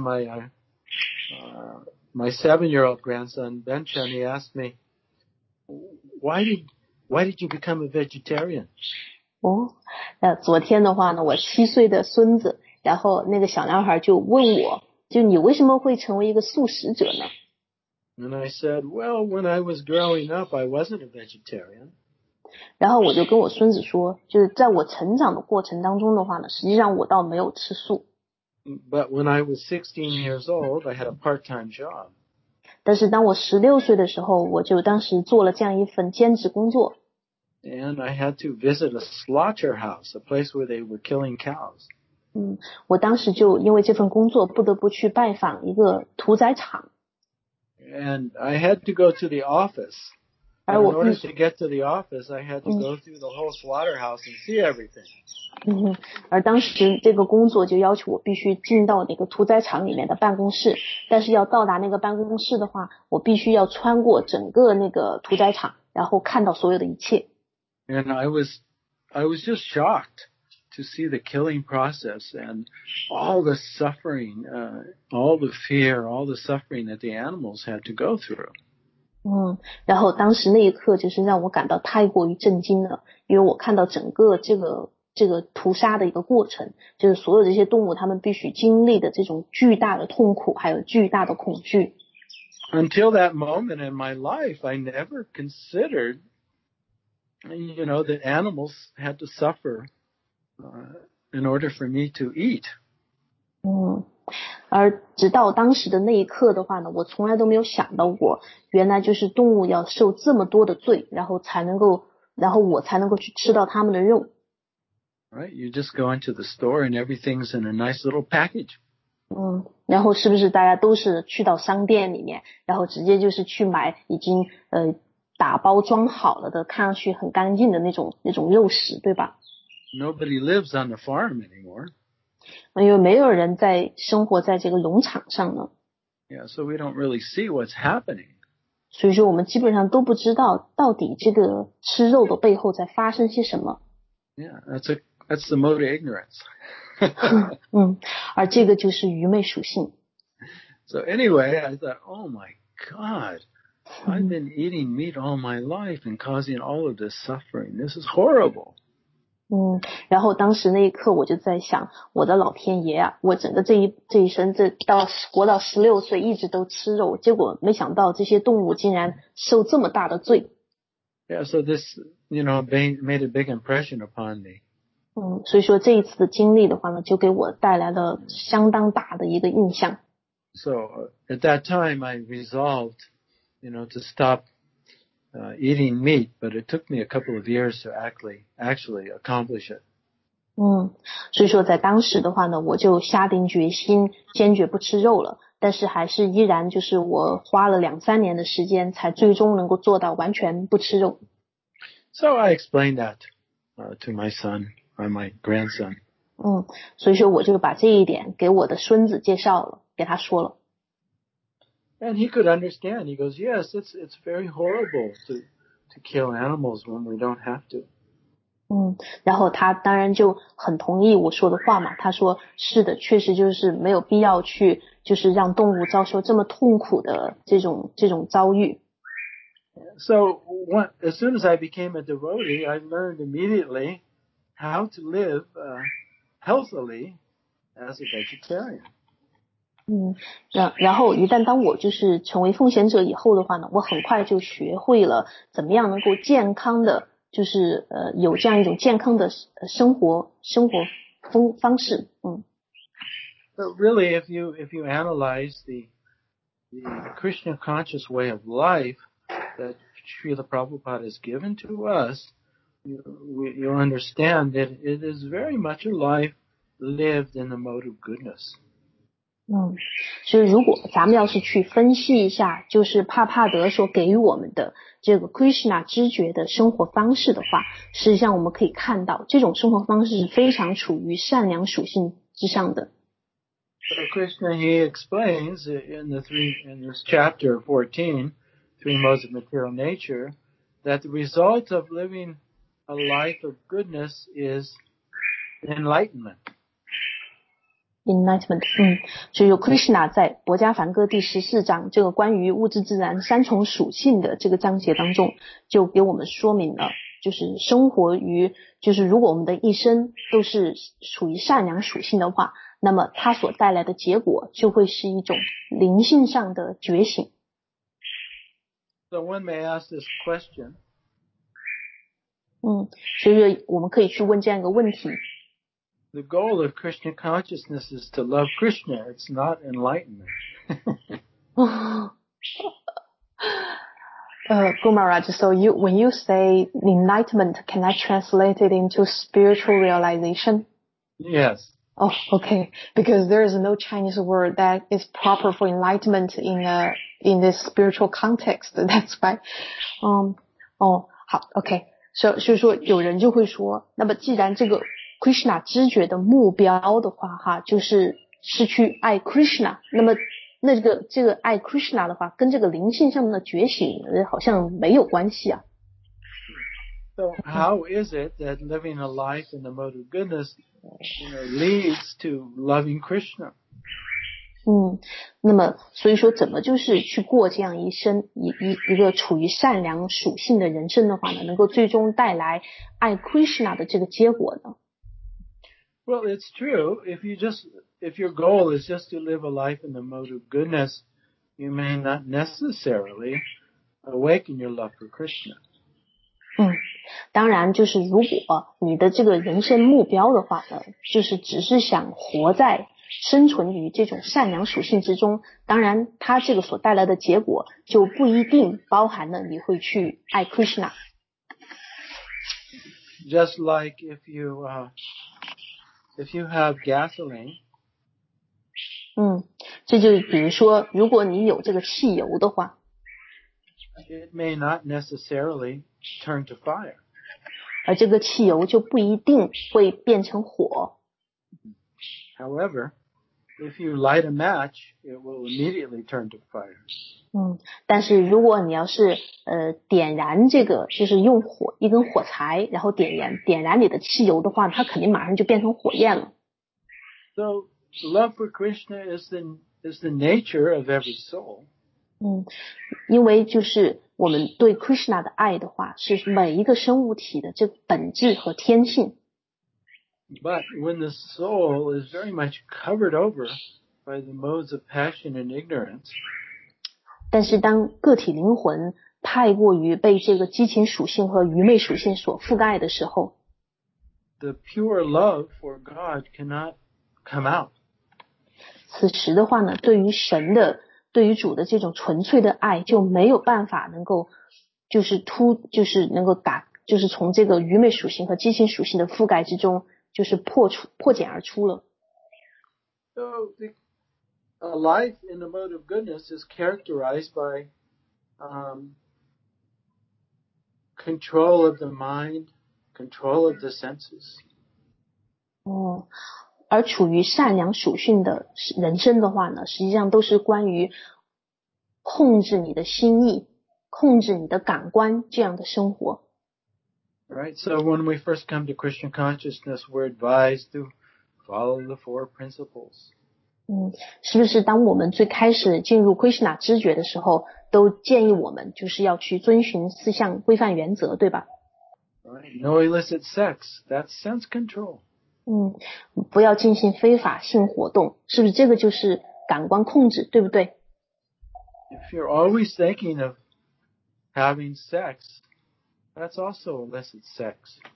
my 7-year-old grandson Benchen, he asked me, why did you become a vegetarian? 昨天的话呢，我7岁的孙子，然后那个小男孩就问我，就你为什么会成为一个素食者呢？ And I said, well, when I was growing up, I wasn't a vegetarian. 然后我就跟我孙子说，就是在我成长的过程当中的话呢，实际上我倒没有吃素。 But when I was 16 years old, I had a part-time job. 但是当我16岁的时候，我就当时做了这样一份兼职工作。 And I had to visit a slaughterhouse, a place where they were killing cows. 我当时就因为这份工作不得不去拜访一个屠宰场。 And I had to go to the office. And in order to get to the office, I had to go through the whole slaughterhouse and see everything. 而当时这个工作就要求我必须进到那个屠宰场里面的办公室，但是要到达那个办公室的话，我必须要穿过整个那个屠宰场，然后看到所有的一切。 And I was just shocked to see the killing process and all the suffering, all the fear, all the suffering that the animals had to go through. 然后当时那一刻就是让我感到太过于震惊了，因为我看到整个这个屠杀的一个过程，就是所有这些动物它们必须经历的这种巨大的痛苦，还有巨大的恐惧。 Until that moment in my life, I never considered, that animals had to suffer in order for me to eat. 而直到当时的那一刻的话呢，我从来都没有想到过，原来就是动物要受这么多的罪，然后我才能够去吃到它们的肉。 Right? You just go into the store and everything's in a nice little package. 然后是不是大家都是去到商店里面，然后直接就是去买已经打包装好了的，看上去很干净的那种肉食，对吧？ Nobody lives on the farm anymore. 因为没有人在生活在这个农场上呢。 Yeah, so we don't really see what's happening. 所以说我们基本上都不知道到底这个吃肉的背后在发生些什么。 Yeah, that's the mode of ignorance. 而这个就是愚昧属性。 So anyway, I thought, oh my God, I've been eating meat all my life and causing all of this suffering. This is horrible. 然后当时那一刻我就在想，我的老天爷啊，我整个这一生活到16岁一直都吃肉，结果没想到这些动物竟然受这么大的罪。 Yeah, so this, made a big impression upon me. 所以说这一次的经历的话呢，就给我带来了相当大的一个印象。 So at that time I resolved, to stop eating meat, but it took me a couple of years to actually accomplish it. 所以说在当时的话呢，我就下定决心坚决不吃肉了，但是还是依然就是我花了2-3年的时间才最终能够做到完全不吃肉。 So I explained that to my son or my grandson. 所以说我就把这一点给我的孙子介绍了，给他说了。 And he could understand. He goes, yes, it's very horrible to kill animals when we don't have to. 然后他当然就很同意我说的话嘛，他说是的，确实就是没有必要去就是让动物遭受这么痛苦的这种遭遇。 So as soon as I became a devotee, I learned immediately how to live healthily as a vegetarian. 然后一旦当我就是成为奉献者以后的话呢，我很快就学会了怎么样能够健康的就是有这样一种健康的生活方式。 But really, if you analyze the Krishna conscious way of life that Srila Prabhupada has given to us, you understand that it is very much a life lived in the mode of goodness. 所以如果咱们要是去分析一下，就是帕帕德所给予我们的这个 Krishna 知觉的生活方式的话，实际上我们可以看到，这种生活方式是非常处于善良属性之上的。 So Krishna, he explains in this chapter 14, Three Modes of Material Nature, that the result of living a life of goodness is enlightenment. Enlightenment， 所以 Krishna 在薄伽梵歌第14章这个关于物质自然3重属性的这个章节当中，就给我们说明了，就是生活于就是如果我们的一生都是属于善良属性的话，那么它所带来的结果就会是一种灵性上的觉醒。 So one may ask this question. 所以我们可以去问这样一个问题。 The goal of Krishna consciousness is to love Krishna. It's not enlightenment. Guru Maharaj, so when you say enlightenment, can I translate it into spiritual realization? Yes. Oh, okay. Because there is no Chinese word that is proper for enlightenment in this spiritual context. That's why. 好 ，OK。所以说有人就会说，那么既然这个 Krishna 知觉的目标的话，哈，就是去爱 Krishna， 那么这个爱 Krishna 的话，跟这个灵性上的觉醒好像没有关系啊。 So how is it that living a life in the mode of goodness, leads to loving Krishna? 那么所以说怎么就是去过这样一生一个处于善良属性的人生的话呢，能够最终带来爱 Krishna 的这个结果呢？ Well, it's true. If your goal is just to live a life in the mode of goodness, you may not necessarily awaken your love for Krishna. 当然就是如果你的这个人生目标的话呢，就是只是想生存于这种善良属性之中，当然它这个所带来的结果就不一定包含了你会去爱 Krishna。 Just like if you have gasoline, 这就是比如说如果你有这个汽油的话， it may not necessarily turn to fire. 而这个汽油就不一定会变成火。 However, if you light a match, it will immediately turn to fire. 但是如果你要是点燃这个，就是用一根火柴，然后点燃你的汽油的话，它肯定马上就变成火焰了。 So love for Krishna is the nature of every soul. 因为就是我们对 Krishna 的爱的话，是每一个生物体的这个本质和天性。 But when the soul is very much covered over by the modes of passion and ignorance, 但是当个体灵魂太过于被这个激情属性和愚昧属性所覆盖的时候， the pure love for God cannot come out. 此时的话呢，对于神的、对于主的这种纯粹的爱就没有办法能够就是从这个愚昧属性和激情属性的覆盖之中就是破茧而出了。 So a life in the mode of goodness is characterized by control of the mind, control of the senses. 而处于善良属性的人生的话呢，实际上都是关于控制你的心意、控制你的感官这样的生活。 Right? So when we first come to Krishna consciousness, we're advised to follow the four principles. 是不是当我们最开始进入 Krishna 知觉的时候，都建议我们就是要去遵循4项规范原则，对吧？ Right? No illicit sex. That's sense control. 不要进行非法性活动，是不是这个就是感官控制，对不对？ If you're always thinking of having sex, that's also illicit sex.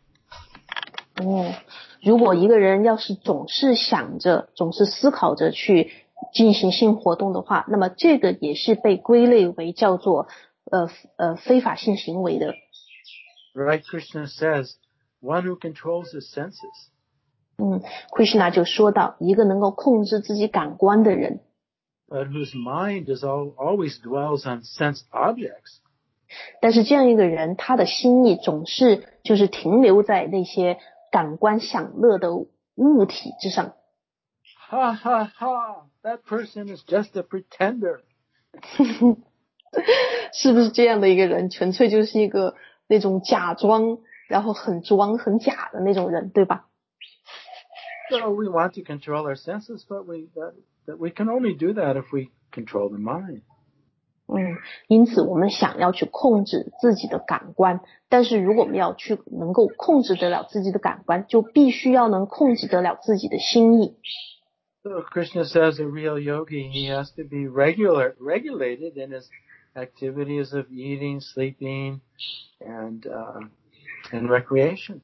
如果一个人要是总是想着、总是思考着去进行性活动的话，那么这个也是被归类为叫做非法性行为的。 Right? Krishna says, one who controls his senses. Krishna 就说到，一个能够控制自己感官的人， But whose mind always dwells on sense objects. 但是这样一个人，他的心意总是就是停留在那些感官享乐的物体之上。 Ha ha ha! That person is just a pretender. 是不是这样的一个人，纯粹就是一个那种假装，然后很装很假的那种人，对吧？ So we want to control our senses, but we can only do that if we control the mind. 因此我们想要去控制自己的感官，但是如果我们要去能够控制得了自己的感官，就必须要能控制得了自己的心意。 So Krishna says a real yogi, he has to be regulated in his activities of eating, sleeping, and recreation.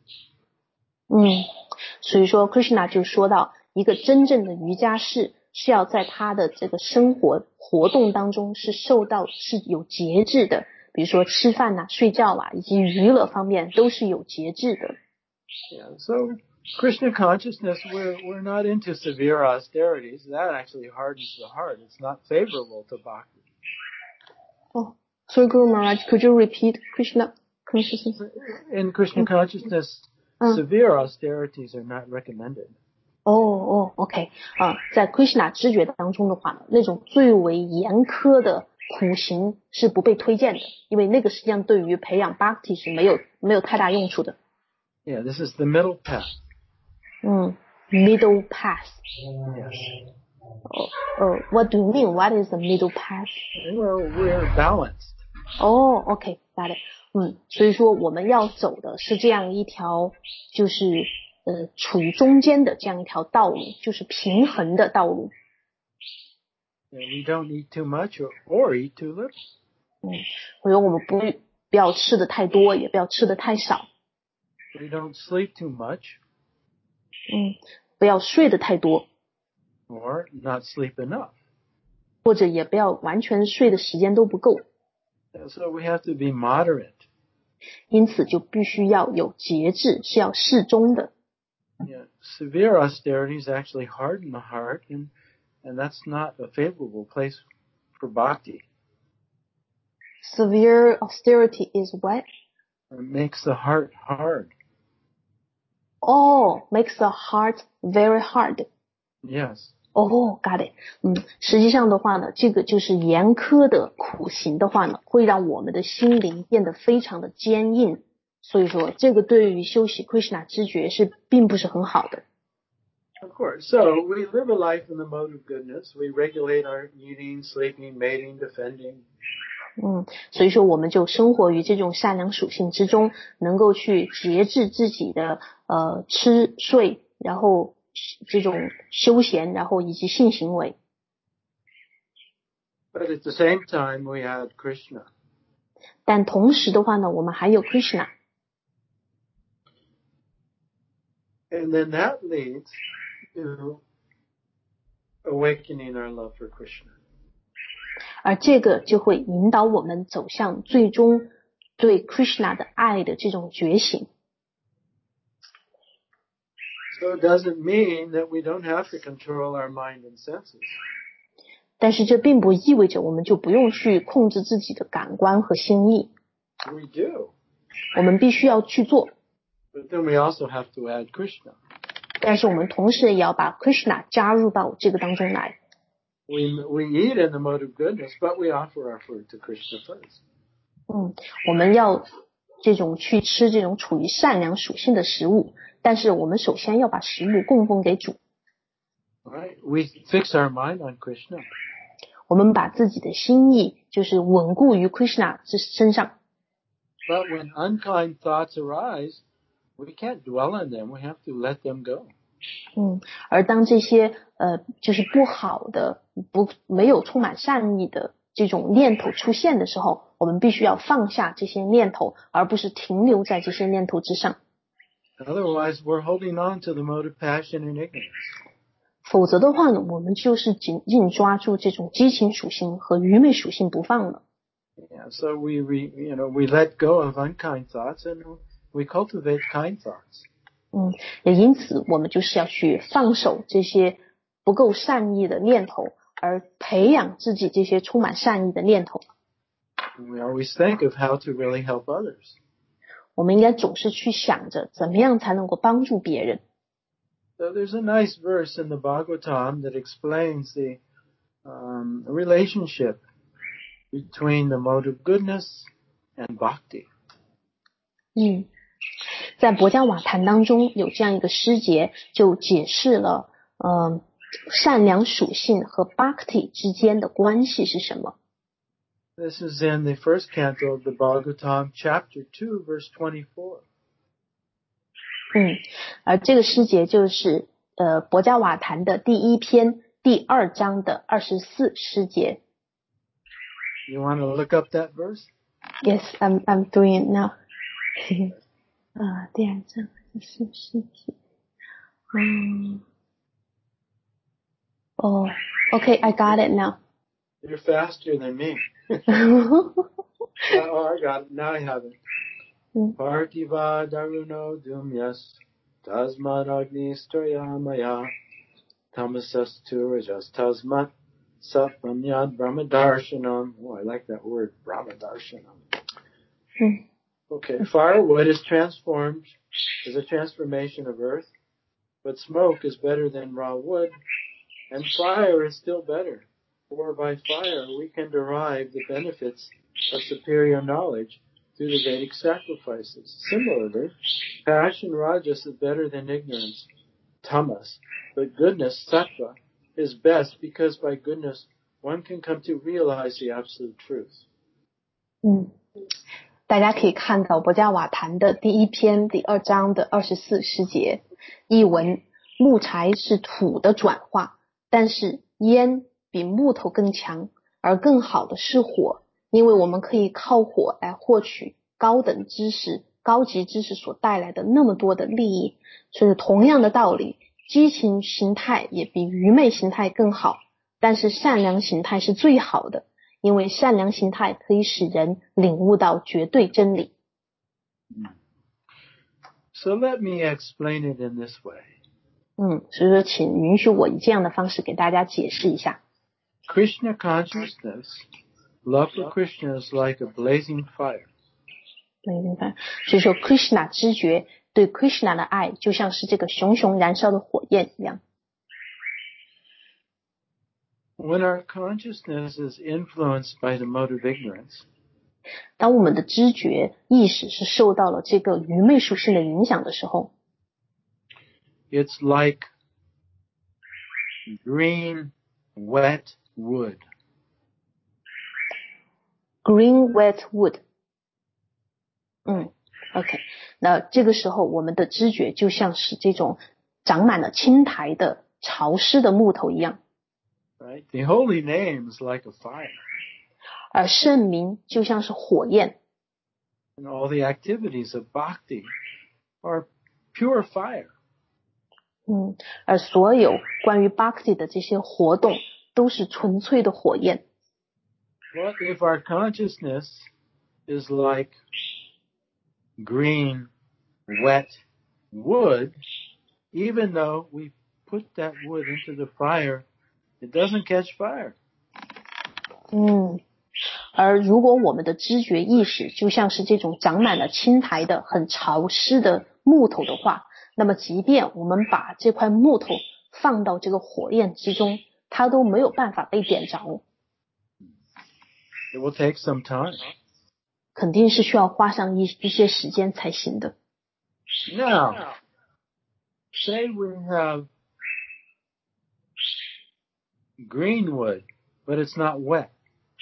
所以说 Krishna 就说到，一个真正的瑜伽士是要在他的这个生活活动当中是有节制的，比如说吃饭睡觉以及娱乐方面都是有节制的。 Yeah, so Krishna consciousness, we're not into severe austerities. That actually hardens the heart. It's not favorable to bhakti. Sorry, Guru Maharaj, could you repeat Krishna consciousness? In Krishna consciousness, severe austerities are not recommended. OK 在 Krishna 知觉当中的话呢，那种最为严苛的苦行是不被推荐的，因为那个实际上对于培养 Bhakti 是没有太大用处的。 Yeah, this is the middle path. Middle path. Yes. What do you mean? What is the middle path? Well, we're balanced. OK, got it. 所以说我们要走的是这样一条，就是处于中间的这样一条道路，就是平衡的道路。 We don't eat too much or eat too little. 所以我们不要吃的太多，也不要吃的太少。 We don't sleep too much. 不要睡得太多。 Or not sleep enough. 或者也不要完全睡的时间都不够。 So we have to be moderate. 因此就必须要有节制，是要适中的。 Yeah, severe austerities actually harden the heart, and that's not a favorable place for bhakti. Severe austerity is what? It makes the heart hard. Makes the heart very hard. Yes. Got it. 实际上的话呢，这个就是严苛的苦行的话呢，会让我们的心灵变得非常的坚硬。所以说，这个对于修习 Krishna 知觉是并不是很好的。 Of course. So we live a life in the mode of goodness. We regulate our eating, sleeping, mating, defending. 所以说我们就生活于这种善良属性之中，能够去节制自己的吃睡然后这种休闲，然后以及性行为。 But at the same time, we had Krishna. 但同时的话呢，我们还有 Krishna。 And then that leads to awakening our love for Krishna. 而这个就会引导我们走向最终对 Krishna 的爱的这种觉醒。 So it doesn't mean that we don't have to control our mind and senses. 但是这并不意味着我们就不用去控制自己的感官和心意。 We do. 我们必须要去做。 But then we also have to add Krishna. 但是我们同时也要把 Krishna 加入到这个当中来。 We eat in the mode of goodness, but we offer our food to Krishna first. 我们要这种去吃这种处于善良属性的食物，但是我们首先要把食物供奉给主。 Right? We fix our mind on Krishna. 我们把自己的心意就是稳固于 Krishna 身上。 But when unkind thoughts arise, we can't dwell on them. We have to let them go. 而当这些就是不好的、没有充满善意的这种念头出现的时候，我们必须要放下这些念头，而不是停留在这些念头之上。 Otherwise, we're holding on to the mode of passion and ignorance. 否则的话呢，我们就是紧紧抓住这种激情属性和愚昧属性不放了。 Yeah, so we let go of unkind thoughts and we cultivate kind thoughts. 也因此我们就是要去放手这些不够善意的念头，而培养自己这些充满善意的念头。 We always think of how to really help others. 我们应该总是去想着怎么样才能够帮助别人。 So there's a nice verse in the Bhagavatam that explains the relationship between the mode of goodness and bhakti. 在博迦瓦坛当中有这样一个诗节，就解释了善良属性和 bhakti 之间的关系是什么。 This is in the first canto of the Bhagavatam, chapter 2, verse 24. 而这个诗节就是博迦瓦坛的第1篇第2章的24诗节。 You want to look up that verse? Yes, I'm doing it now. 第2章24诗节。Okay, I got it now. You're faster than me. Oh, I got it. Now I have it. Partiva daruno dumyas tasmad agnistoyamaya tamasastu rajas tasmat sapanyad brahmadarshanam. Oh, I like that word, brahmadarshanam. Okay, firewood is a transformation of earth, but smoke is better than raw wood, and fire is still better, for by fire we can derive the benefits of superior knowledge through the Vedic sacrifices. Similarly, passion, rajas, is better than ignorance, tamas, but goodness, sattva, is best because by goodness one can come to realize the absolute truth. 大家可以看到博迦瓦坛的第1篇第2章的24诗节，译文：木材是土的转化，但是烟比木头更强，而更好的是火，因为我们可以靠火来获取高等知识、高级知识所带来的那么多的利益。所以同样的道理，激情形态也比愚昧形态更好，但是善良形态是最好的，因为善良形态可以使人领悟到绝对真理。 So let me explain it in this way. 所以说请允许我以这样的方式给大家解释一下。 Krishna consciousness, love for Krishna is like a blazing fire. 所以说 Krishna 知觉对 Krishna 的爱就像是这个熊熊燃烧的火焰一样。 When our consciousness is influenced by the mode of ignorance, 当我们的知觉意识是受到了这个愚昧属性的影响的时候， it's like green, wet wood. Green wet wood. OK. 那这个时候我们的知觉就像是这种长满了青苔的潮湿的木头一样。 Right? The holy name is like a fire. 而圣名就像是火焰。 And all the activities of bhakti are pure fire. 而所有关于 Bhakti 的这些活动都是纯粹的火焰。 What if our consciousness is like green, wet wood? Even though we put that wood into the fire, it doesn't catch fire. 而如果我们的知觉意识就像是这种长满了青苔的很潮湿的木头的话，那么即便我们把这块木头放到这个火焰之中，它都没有办法被点着。 It will take some time. 肯定是需要花上一些时间才行的。 Now, say we have green wood, but it's not wet.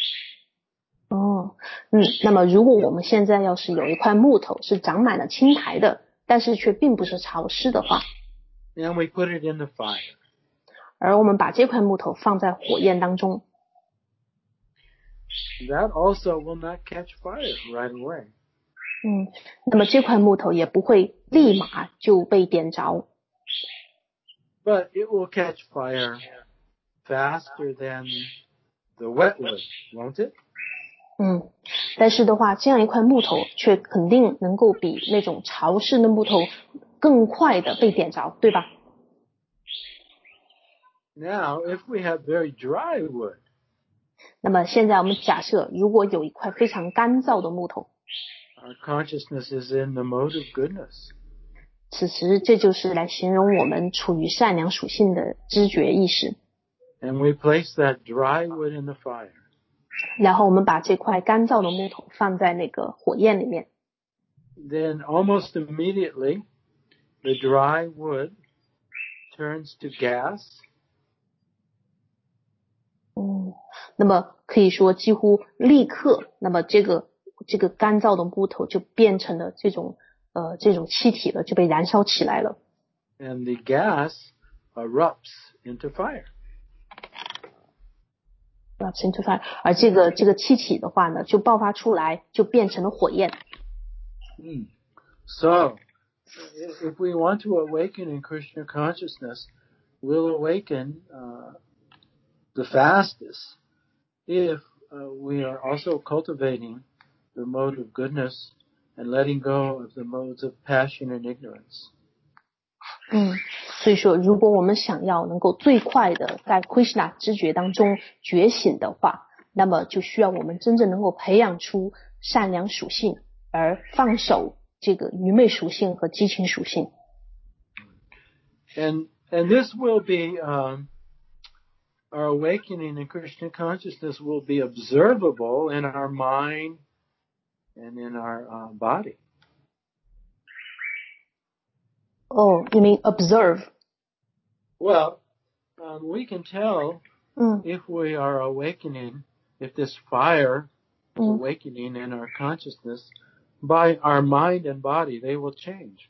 那么如果我们现在要是有一块木头是长满了青苔的，但是却并不是潮湿的话， And we put it in the fire. 而我们把这块木头放在火焰当中， That also will not catch fire right away. 那么这块木头也不会立马就被点着， But it will catch fire faster than the wet wood, won't it? 但是的话，这样一块木头却肯定能够比那种潮湿的木头更快的被点着，对吧？ Now, if we have very dry wood, 那么现在我们假设，如果有一块非常干燥的木头， our consciousness is in the mode of goodness. 此时这就是来形容我们处于善良属性的知觉意识。 And we place that dry wood in the fire. 然后我们把这块干燥的木头放在那个火焰里面， Then almost immediately, the dry wood turns to gas. 那么可以说几乎立刻，那么这个干燥的木头就变成了这种气体了，就被燃烧起来了。 And the gas erupts into fire. 而这个气体的话呢，就爆发出来，就变成了火焰。 So, if we want to awaken in Krishna consciousness, we'll awaken the fastest if we are also cultivating the mode of goodness and letting go of the modes of passion and ignorance. 所以说，如果我们想要能够最快的在 Krishna 知觉当中觉醒的话，那么就需要我们真正能够培养出善良属性，而放手这个愚昧属性和激情属性。 And this will be our awakening in Krishna consciousness will be observable in our mind and in our body. Oh, you mean observe? Well, we can tell if we are awakening, if this fire is awakening in our consciousness, by our mind and body, they will change.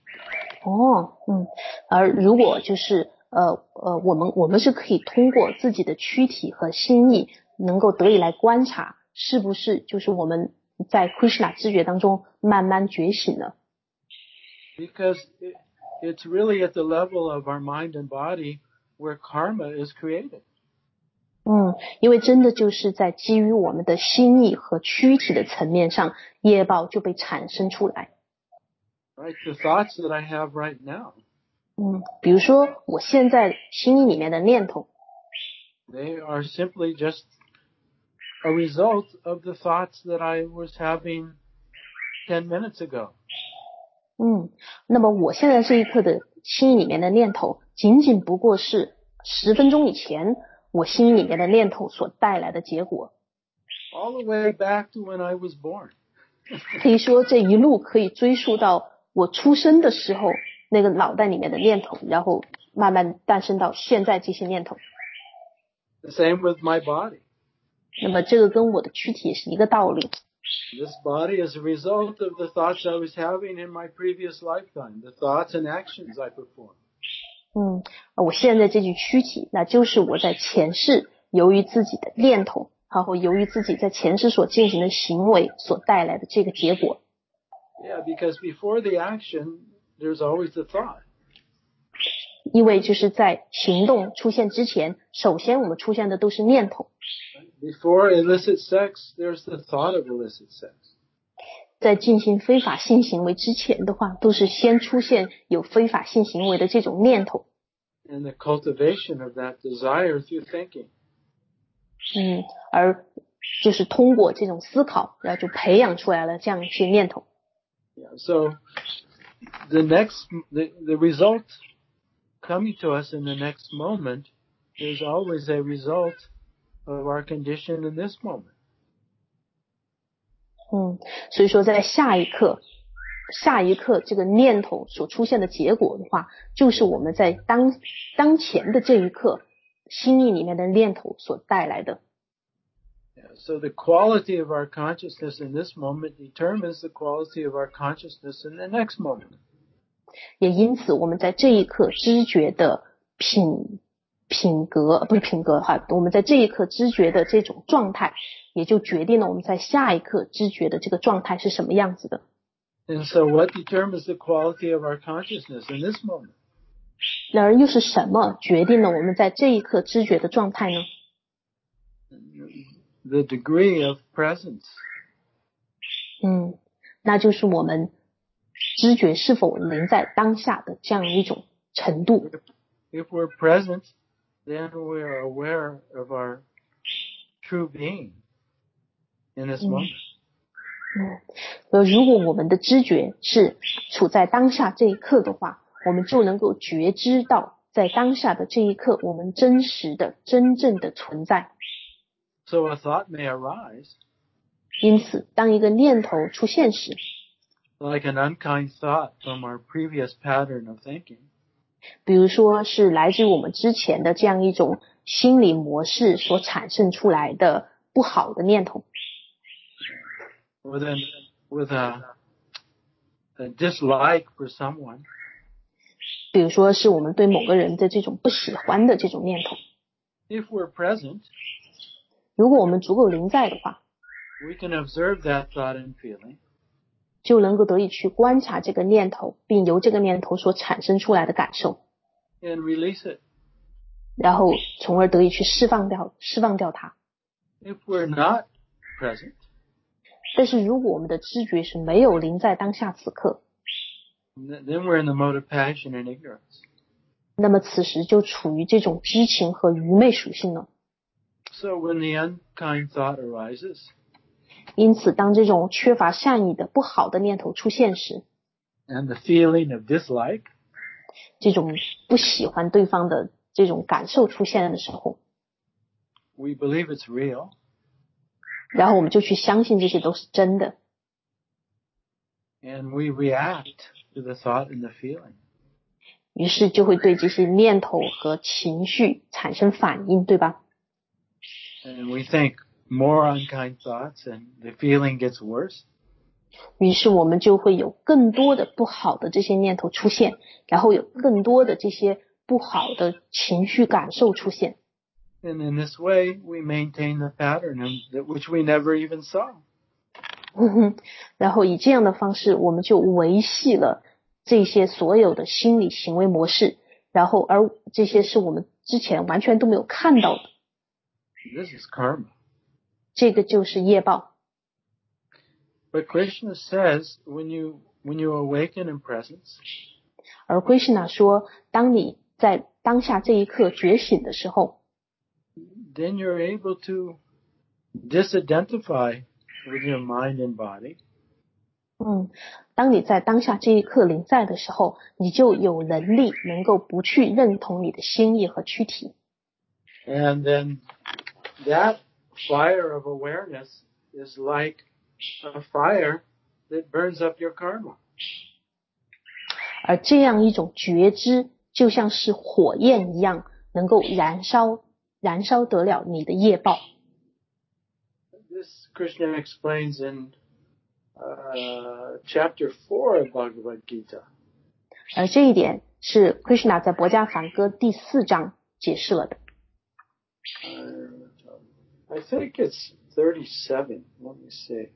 而如果就是我们是可以通过自己的躯体和心意，能够得以来观察，是不是就是我们在 Krishna 知觉当中慢慢觉醒了。 Because it's really at the level of our mind and body where karma is created. 因为真的就是在基于我们的心意和躯体的层面上，业报就被产生出来。 Right? The thoughts that I have right now. 比如说我现在心意里面的念头， They are simply just a result of the thoughts that I was having 10 minutes ago. 那么我现在这一刻的心意里面的念头，仅仅不过是10分钟以前我心意里面的念头所带来的结果。 All the way back to when I was born. 可以说这一路可以追溯到我出生的时候那个脑袋里面的念头，然后慢慢诞生到现在这些念头。 The same with my body. 那么这个跟我的躯体也是一个道理。 This body is a result of the thoughts I was having in my previous lifetime, the thoughts and actions I performed. 我现在这具躯体，那就是我在前世由于自己的念头，然后由于自己在前世所进行的行为所带来的这个结果。 Yeah, because before the action, there's always the thought. 因为就是在行动出现之前，首先我们出现的都是念头。 Before illicit sex, there's the thought of illicit sex. 在进行非法性行为之前的话，都是先出现有非法性行为的这种念头。 And the cultivation of that desire through thinking. 而就是通过这种思考，然后就培养出来了这样一些念头。 Yeah, so the result coming to us in the next moment is always a result of our condition in this moment. 所以说在下一刻这个念头所出现的结果的话，就是我们在当前的这一刻心意里面的念头所带来的。 Yeah, so the quality of our consciousness in this moment determines the quality of our consciousness in the next moment. 也因此我们在这一刻知觉的我们在这一刻知觉的这种状态，也就决定了我们在下一刻知觉的这个状态是什么样子的。 And so what determines the quality of our consciousness in this moment? 然而又是什么决定了我们在这一刻知觉的状态呢？ The degree of presence. 那就是我们知觉是否临在当下的这样一种程度。 If we're present, then we are aware of our true being in this moment. 如果我们的知觉是处在当下这一刻的话，我们就能够觉知到在当下的这一刻我们真实的真正的存在。 So a thought may arise. 因此当一个念头出现时， like an unkind thought from our previous pattern of thinking. 比如说是来自于我们之前的这样一种心理模式所产生出来的不好的念头。 With a dislike for someone. 比如说是我们对某个人的这种不喜欢的这种念头。 If we're present, 如果我们足够临在的话， we can observe that thought and feeling. 就能够得以去观察这个念头，并由这个念头所产生出来的感受， and release it. 然后从而得以去释放掉它。 If we're not present, 但是如果我们的知觉是没有临在当下此刻， then we're in the mode of passion and ignorance. 那么此时就处于这种激情和愚昧属性了。 So when the unkind thought arises, 因此当这种缺乏善意的不好的念头出现时， and the feeling of dislike, 这种不喜欢对方的这种感受出现的时候， we believe it's real. 然后我们就去相信这些都是真的， And we react to the thought and the feeling. 于是就会对这些念头和情绪产生反应，对吧？ And we think more unkind thoughts and the feeling gets worse. 于是我们就会有更多的不好的这些念头出现，然后有更多的这些不好的情绪感受出现。 And in this way, we maintain the pattern which we never even saw. 然后以这样的方式，我们就维系了这些所有的心理行为模式，然后而这些是我们之前完全都没有看到的。 This is karma. 这个就是业报。 But Krishna says when you awaken in presence, 而 Krishna 说，当你在当下这一刻觉醒的时候， then you're able to disidentify with your mind and body. 当你在当下这一刻临在的时候，你就有能力能够不去认同你的心意和躯体。 And then that fire of awareness is like a fire that burns up your karma. 而这样一种觉知就像是火焰一样，能够燃烧得了你的业报。 This Krishna explains in chapter 4 of Bhagavad Gita. 而这一点是 Krishna 在薄伽梵歌第4章解释了的。 I think it's 37. Let me see.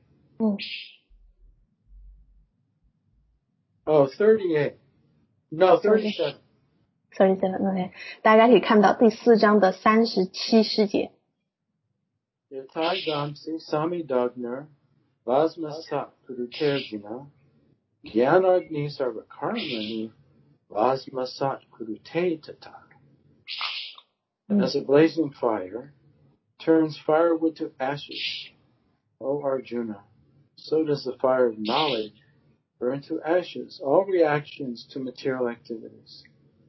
Oh, 38. No, 37. 37, OK. 大家可以看到第4章的37师节。 Yathagamsi samidagnar vasmasat kuruterjuna gyanagni sarvakarmani vasmasat kurute tata. As a blazing fire turns firewood to ashes, O Arjuna, so does the fire of knowledge burn to ashes all reactions to material activities.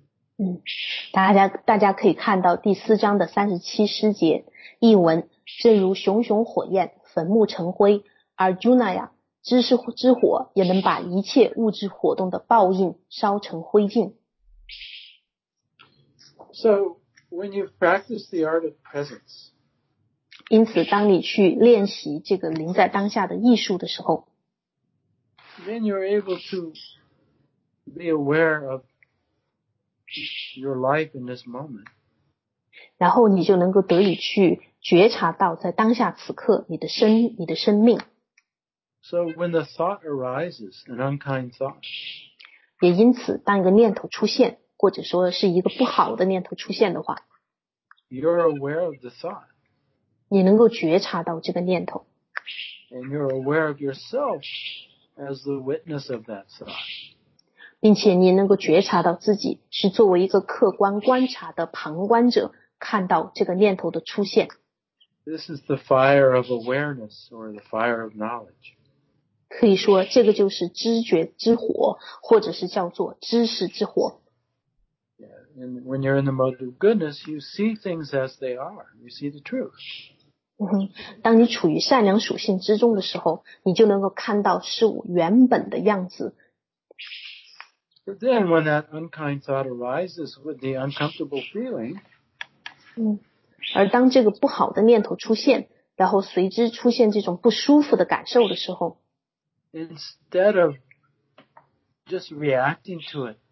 大家可以看到第4章的37师节，译文正如熊熊火焰焚木成灰，而 Arjuna 呀，知识之火也能把一切物质活动的报应烧成灰烬。 So, when you practice the art of presence, 因此当你去练习这个临在当下的艺术的时候， then you're able to be aware of your life in this moment. 然后你就能够得以去觉察到在当下此刻你的生命。 So when the thought arises, an unkind thought, 也因此当一个念头出现，或者说是一个不好的念头出现的话， you're aware of the thought. 你能够觉察到这个念头， And you're aware of yourself as the witness of that thought. 并且你能够觉察到自己是作为一个客观观察的旁观者，看到这个念头的出现。 This is the fire of awareness or the fire of knowledge. 可以说这个就是知觉之火，或者是叫做知识之火。 Yeah. And when you're in the mode of goodness, you see things as they are. You see the truth. 当你处于善良属性之中的时候，你就能够看到事物原本的样子。 But then when that unkind thought arises with the uncomfortable feeling, 而当这个不好的念头出现，然后随之出现这种不舒服的感受的时候， instead of just reacting to it,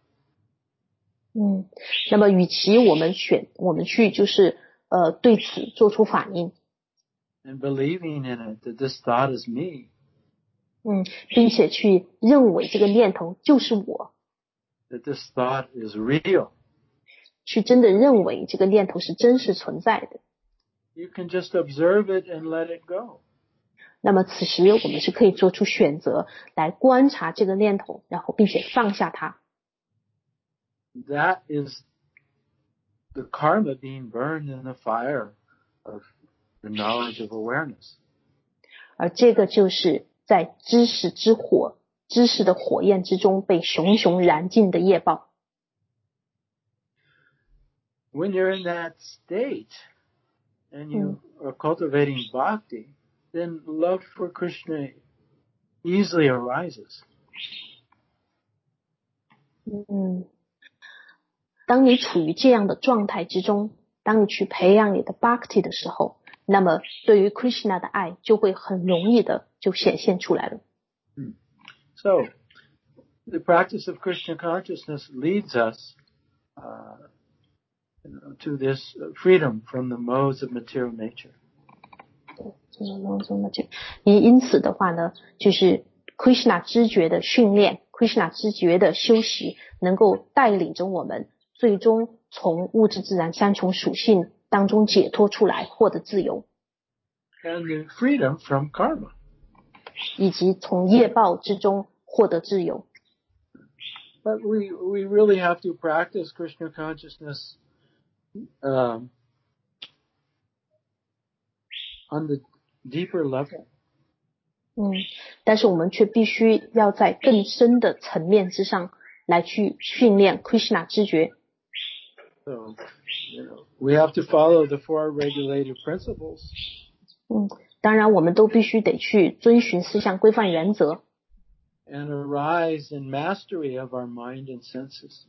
那么与其我们去就是对此做出反应， and believing in it that this thought is me, 并且去认为这个念头就是我， that this thought is real, 去真的认为这个念头是真实存在的， you can just observe it and let it go. 那么此时我们是可以做出选择来观察这个念头，然后并且放下它。 That is the karma being burned in the fire of the knowledge of awareness. 而这个就是在知识之火、知识的火焰之中被熊熊燃尽的业报。 When you're in that state and you are cultivating bhakti, then love for Krishna easily arises. 当你处于这样的状态之中，当你去培养你的 bhakti 的时候，那么对于 Krishna 的爱就会很容易的就显现出来了。 So, the practice of Krishna consciousness leads us to this freedom from the modes of material nature. 因此的话呢，就是 Krishna 知觉的训练 ，Krishna 知觉的修习，能够带领着我们最终从物质自然三重属性当中解脱出来，获得自由， And the freedom from karma. 以及从业报之中获得自由。 But we really have to practice Krishna consciousness on the deeper level. 但是我们却必须要在更深的层面之上来去训练 Krishna 知觉。 So, we have to follow the four regulative principles. 当然我们都必须得去遵循4项规范原则， And arise in mastery of our mind and senses.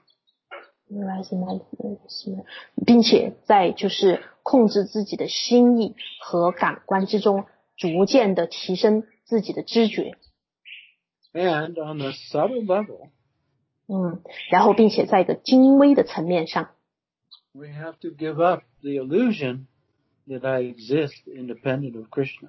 并且在就是控制自己的心意和感官之中，逐渐的提升自己的知觉。 And on the subtle level, 然后并且在一个精微的层面上 We have to give up the illusion that I exist independent of Krishna.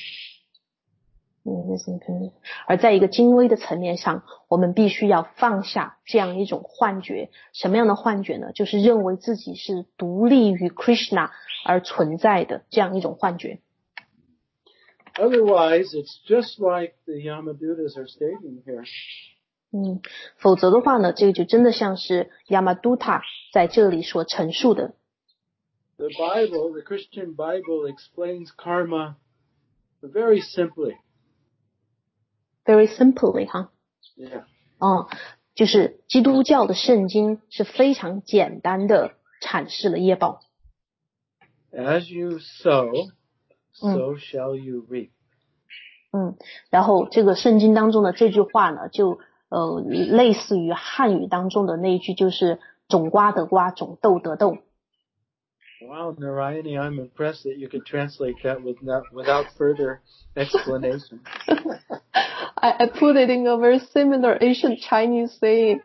而在一个精微的层面上，我们必须要放下这样一种幻觉。什么样的幻觉呢？就是认为自己是独立于 Krishna 而存在的这样一种幻觉。 Otherwise, it's just like the Yamadutas are stating here. 否则的话呢，这个就真的像是 Yamaduta 在这里所陈述的。 The Bible, the Christian Bible, explains karma very simply. Very simply, 哈。 Yeah. 就是基督教的圣经是非常简单的阐释了业报。 As you sow, so shall you reap. 然后这个圣经当中的这句话呢，就类似于汉语当中的那一句，就是种瓜得瓜，种豆得豆。 Wow, Narayani, I'm impressed that you could translate that without further explanation. I put it in a very similar ancient Chinese saying.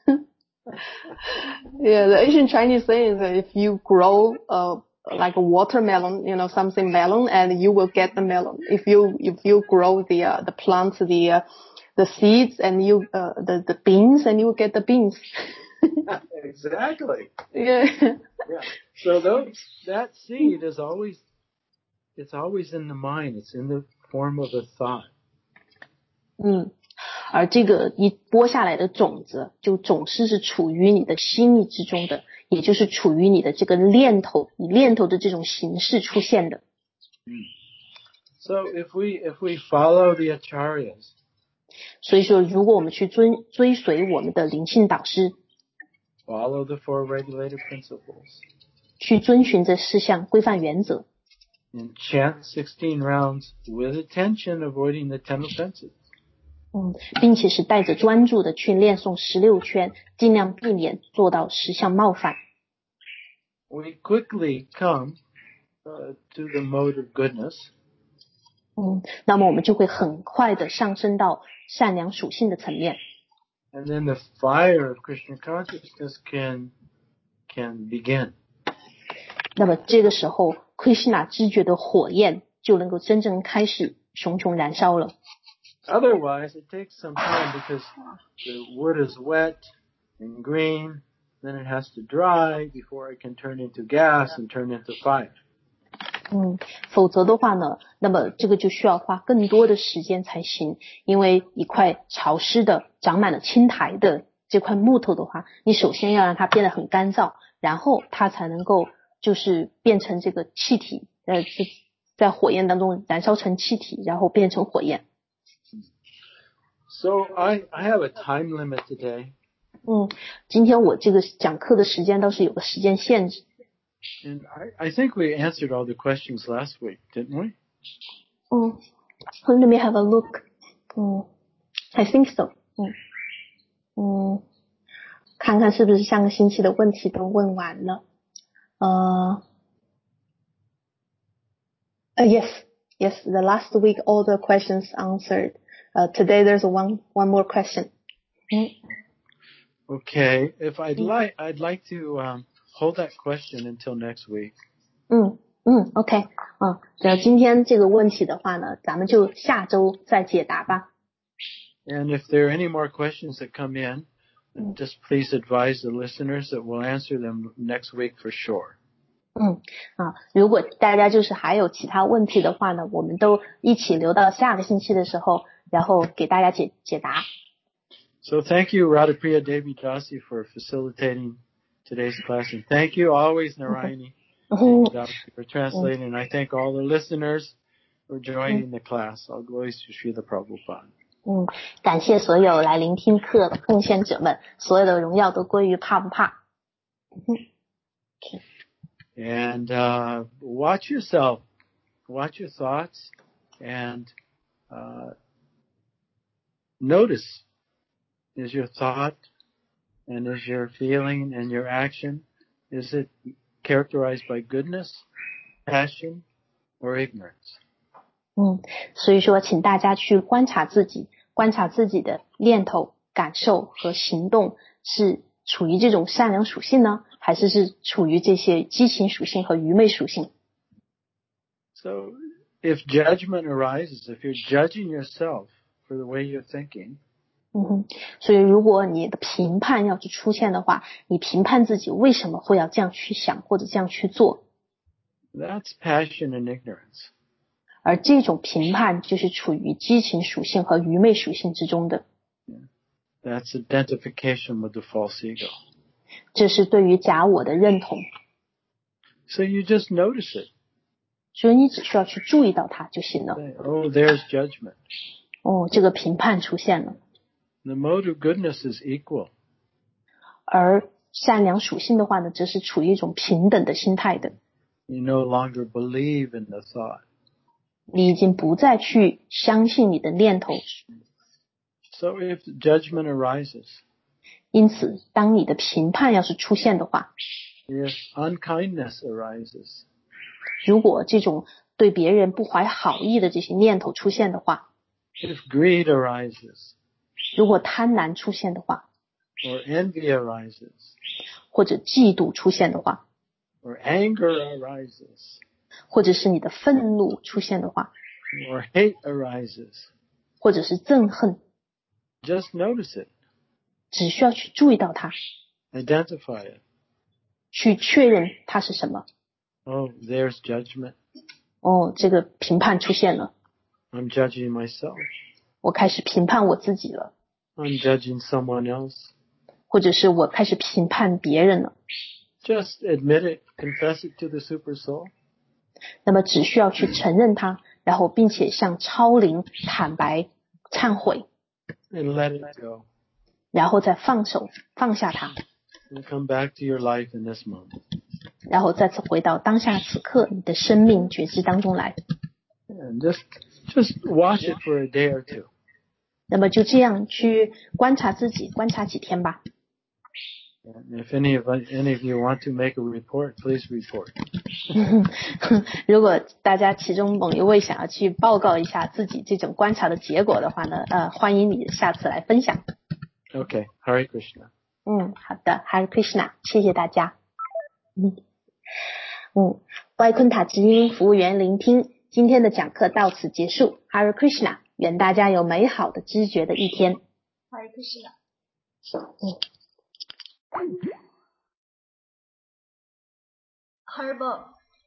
Yeah, the ancient Chinese saying is that if you grow like a watermelon, something melon, and you will get the melon. If you grow the plants, the seeds, and the beans, and you will get the beans. Exactly. Yeah. Yeah. So that seed is always in the mind. It's in the form of a thought. 而这个一播下来的种子，就总是处于你的心意之中的，也就是处于你的这个念头，以念头的这种形式出现的。 So if we follow the acharyas. 所以说，如果我们去追随我们的灵性导师。 Follow the four regulated principles. 去遵循这4项规范原则。 And chant 16 rounds with attention, avoiding the 10 offenses. 并且是带着专注的去练诵16圈，尽量避免做到10项冒犯。 We quickly come to the mode of goodness. 那么我们就会很快的上升到善良属性的层面。 And then the fire of Krishna consciousness can begin. 那么这个时候 Krishna 知觉的火焰就能够真正开始熊熊燃烧了。 Otherwise, it takes some time because the wood is wet and green, then it has to dry before it can turn into gas and turn into fire. 否则的话呢，那么这个就需要花更多的时间才行，因为一块潮湿的长满了青苔的这块木头的话，你首先要让它变得很干燥，然后它才能够就是变成这个气体，在火焰当中燃烧成气体，然后变成火焰。 So I have a time limit today. 今天我这个讲课的时间倒是有个时间限制。 And I think we answered all the questions last week, didn't we? Let me have a look. I think so. 看看是不是上个星期的问题都问完了。Yes, the last week all the questions answered. Today there's one more question. Okay, if I'd like to hold that question until next week. OK. 今天这个问题的话呢，咱们就下周再解答吧。 And if there are any more questions that come in, just please advise the listeners that we'll answer them next week for sure. 如果大家就是还有其他问题的话呢，我们都一起留到下个星期的时候，然后给大家解答。 So thank you, Radhapriya Devi Dasi, for facilitating today's class, and thank you always, Narayani, for translating. And I thank all the listeners for joining the class. All glories to Srila Prabhupada. 感谢所有来聆听课的奉献者们，所有的荣耀都归于怕不怕。 And watch yourself, watch your thoughts, and notice, is your thought and is your feeling and your action, is it characterized by goodness, passion, or ignorance? 所以说请大家去观察自己的念头、感受和行动， 是处于这种善良属性呢，还是处于这些激情属性和愚昧属性？ So if judgment arises, if you're judging yourself for the way you're thinking, 所以如果你的评判要去出现的话，你评判自己为什么会要这样去想或者这样去做， that's passion and ignorance. 而这种评判就是处于激情属性和愚昧属性之中的。 That's identification with the false ego. 这是对于假我的认同。 So you just notice it. 所以你只需要去注意到它就行了。 Say, oh, there's judgment. 这个评判出现了。 The mode of goodness is equal. 而善良属性的话呢，则是处于一种平等的心态的。 You no longer believe in the thought. 你已经不再去相信你的念头。 So if judgment arises, 因此当你的评判要是出现的话， if unkindness arises, 如果这种对别人不怀好意的这些念头出现的话， if greed arises, 如果贪婪出现的话， or envy arises, 或者嫉妒出现的话， or anger arises, 或者是你的愤怒出现的话， or hate arises, 或者是憎恨， just notice it, 只需要去注意到它， identify it. 去确认它是什么。 Oh, there's judgment. 这个评判出现了， I'm judging myself. 我开始评判我自己了， I'm judging someone else. 或者是我开始评判别人了。 Just admit it, confess it to the super soul. 那么只需要去承认它，然后并且向超灵坦白忏悔， And let it go. 然后再放手放下它， And come back to your life in this moment. 然后再次回到当下此刻你的生命觉知当中来。 And just watch it for a day or two. 那么就这样去观察自己，观察几天吧。 And if any of you want to make a report, please report. 如果大家其中某一位想要去报告一下自己这种观察的结果的话呢，欢迎你下次来分享。 Okay, Hare Krishna. 好的 Hare Krishna， 谢谢大家。外昆塔之音服务员聆听，今天的讲课到此结束。Hare Krishna， 愿大家有美好的知觉的一天。 Hare Krishna。Harbor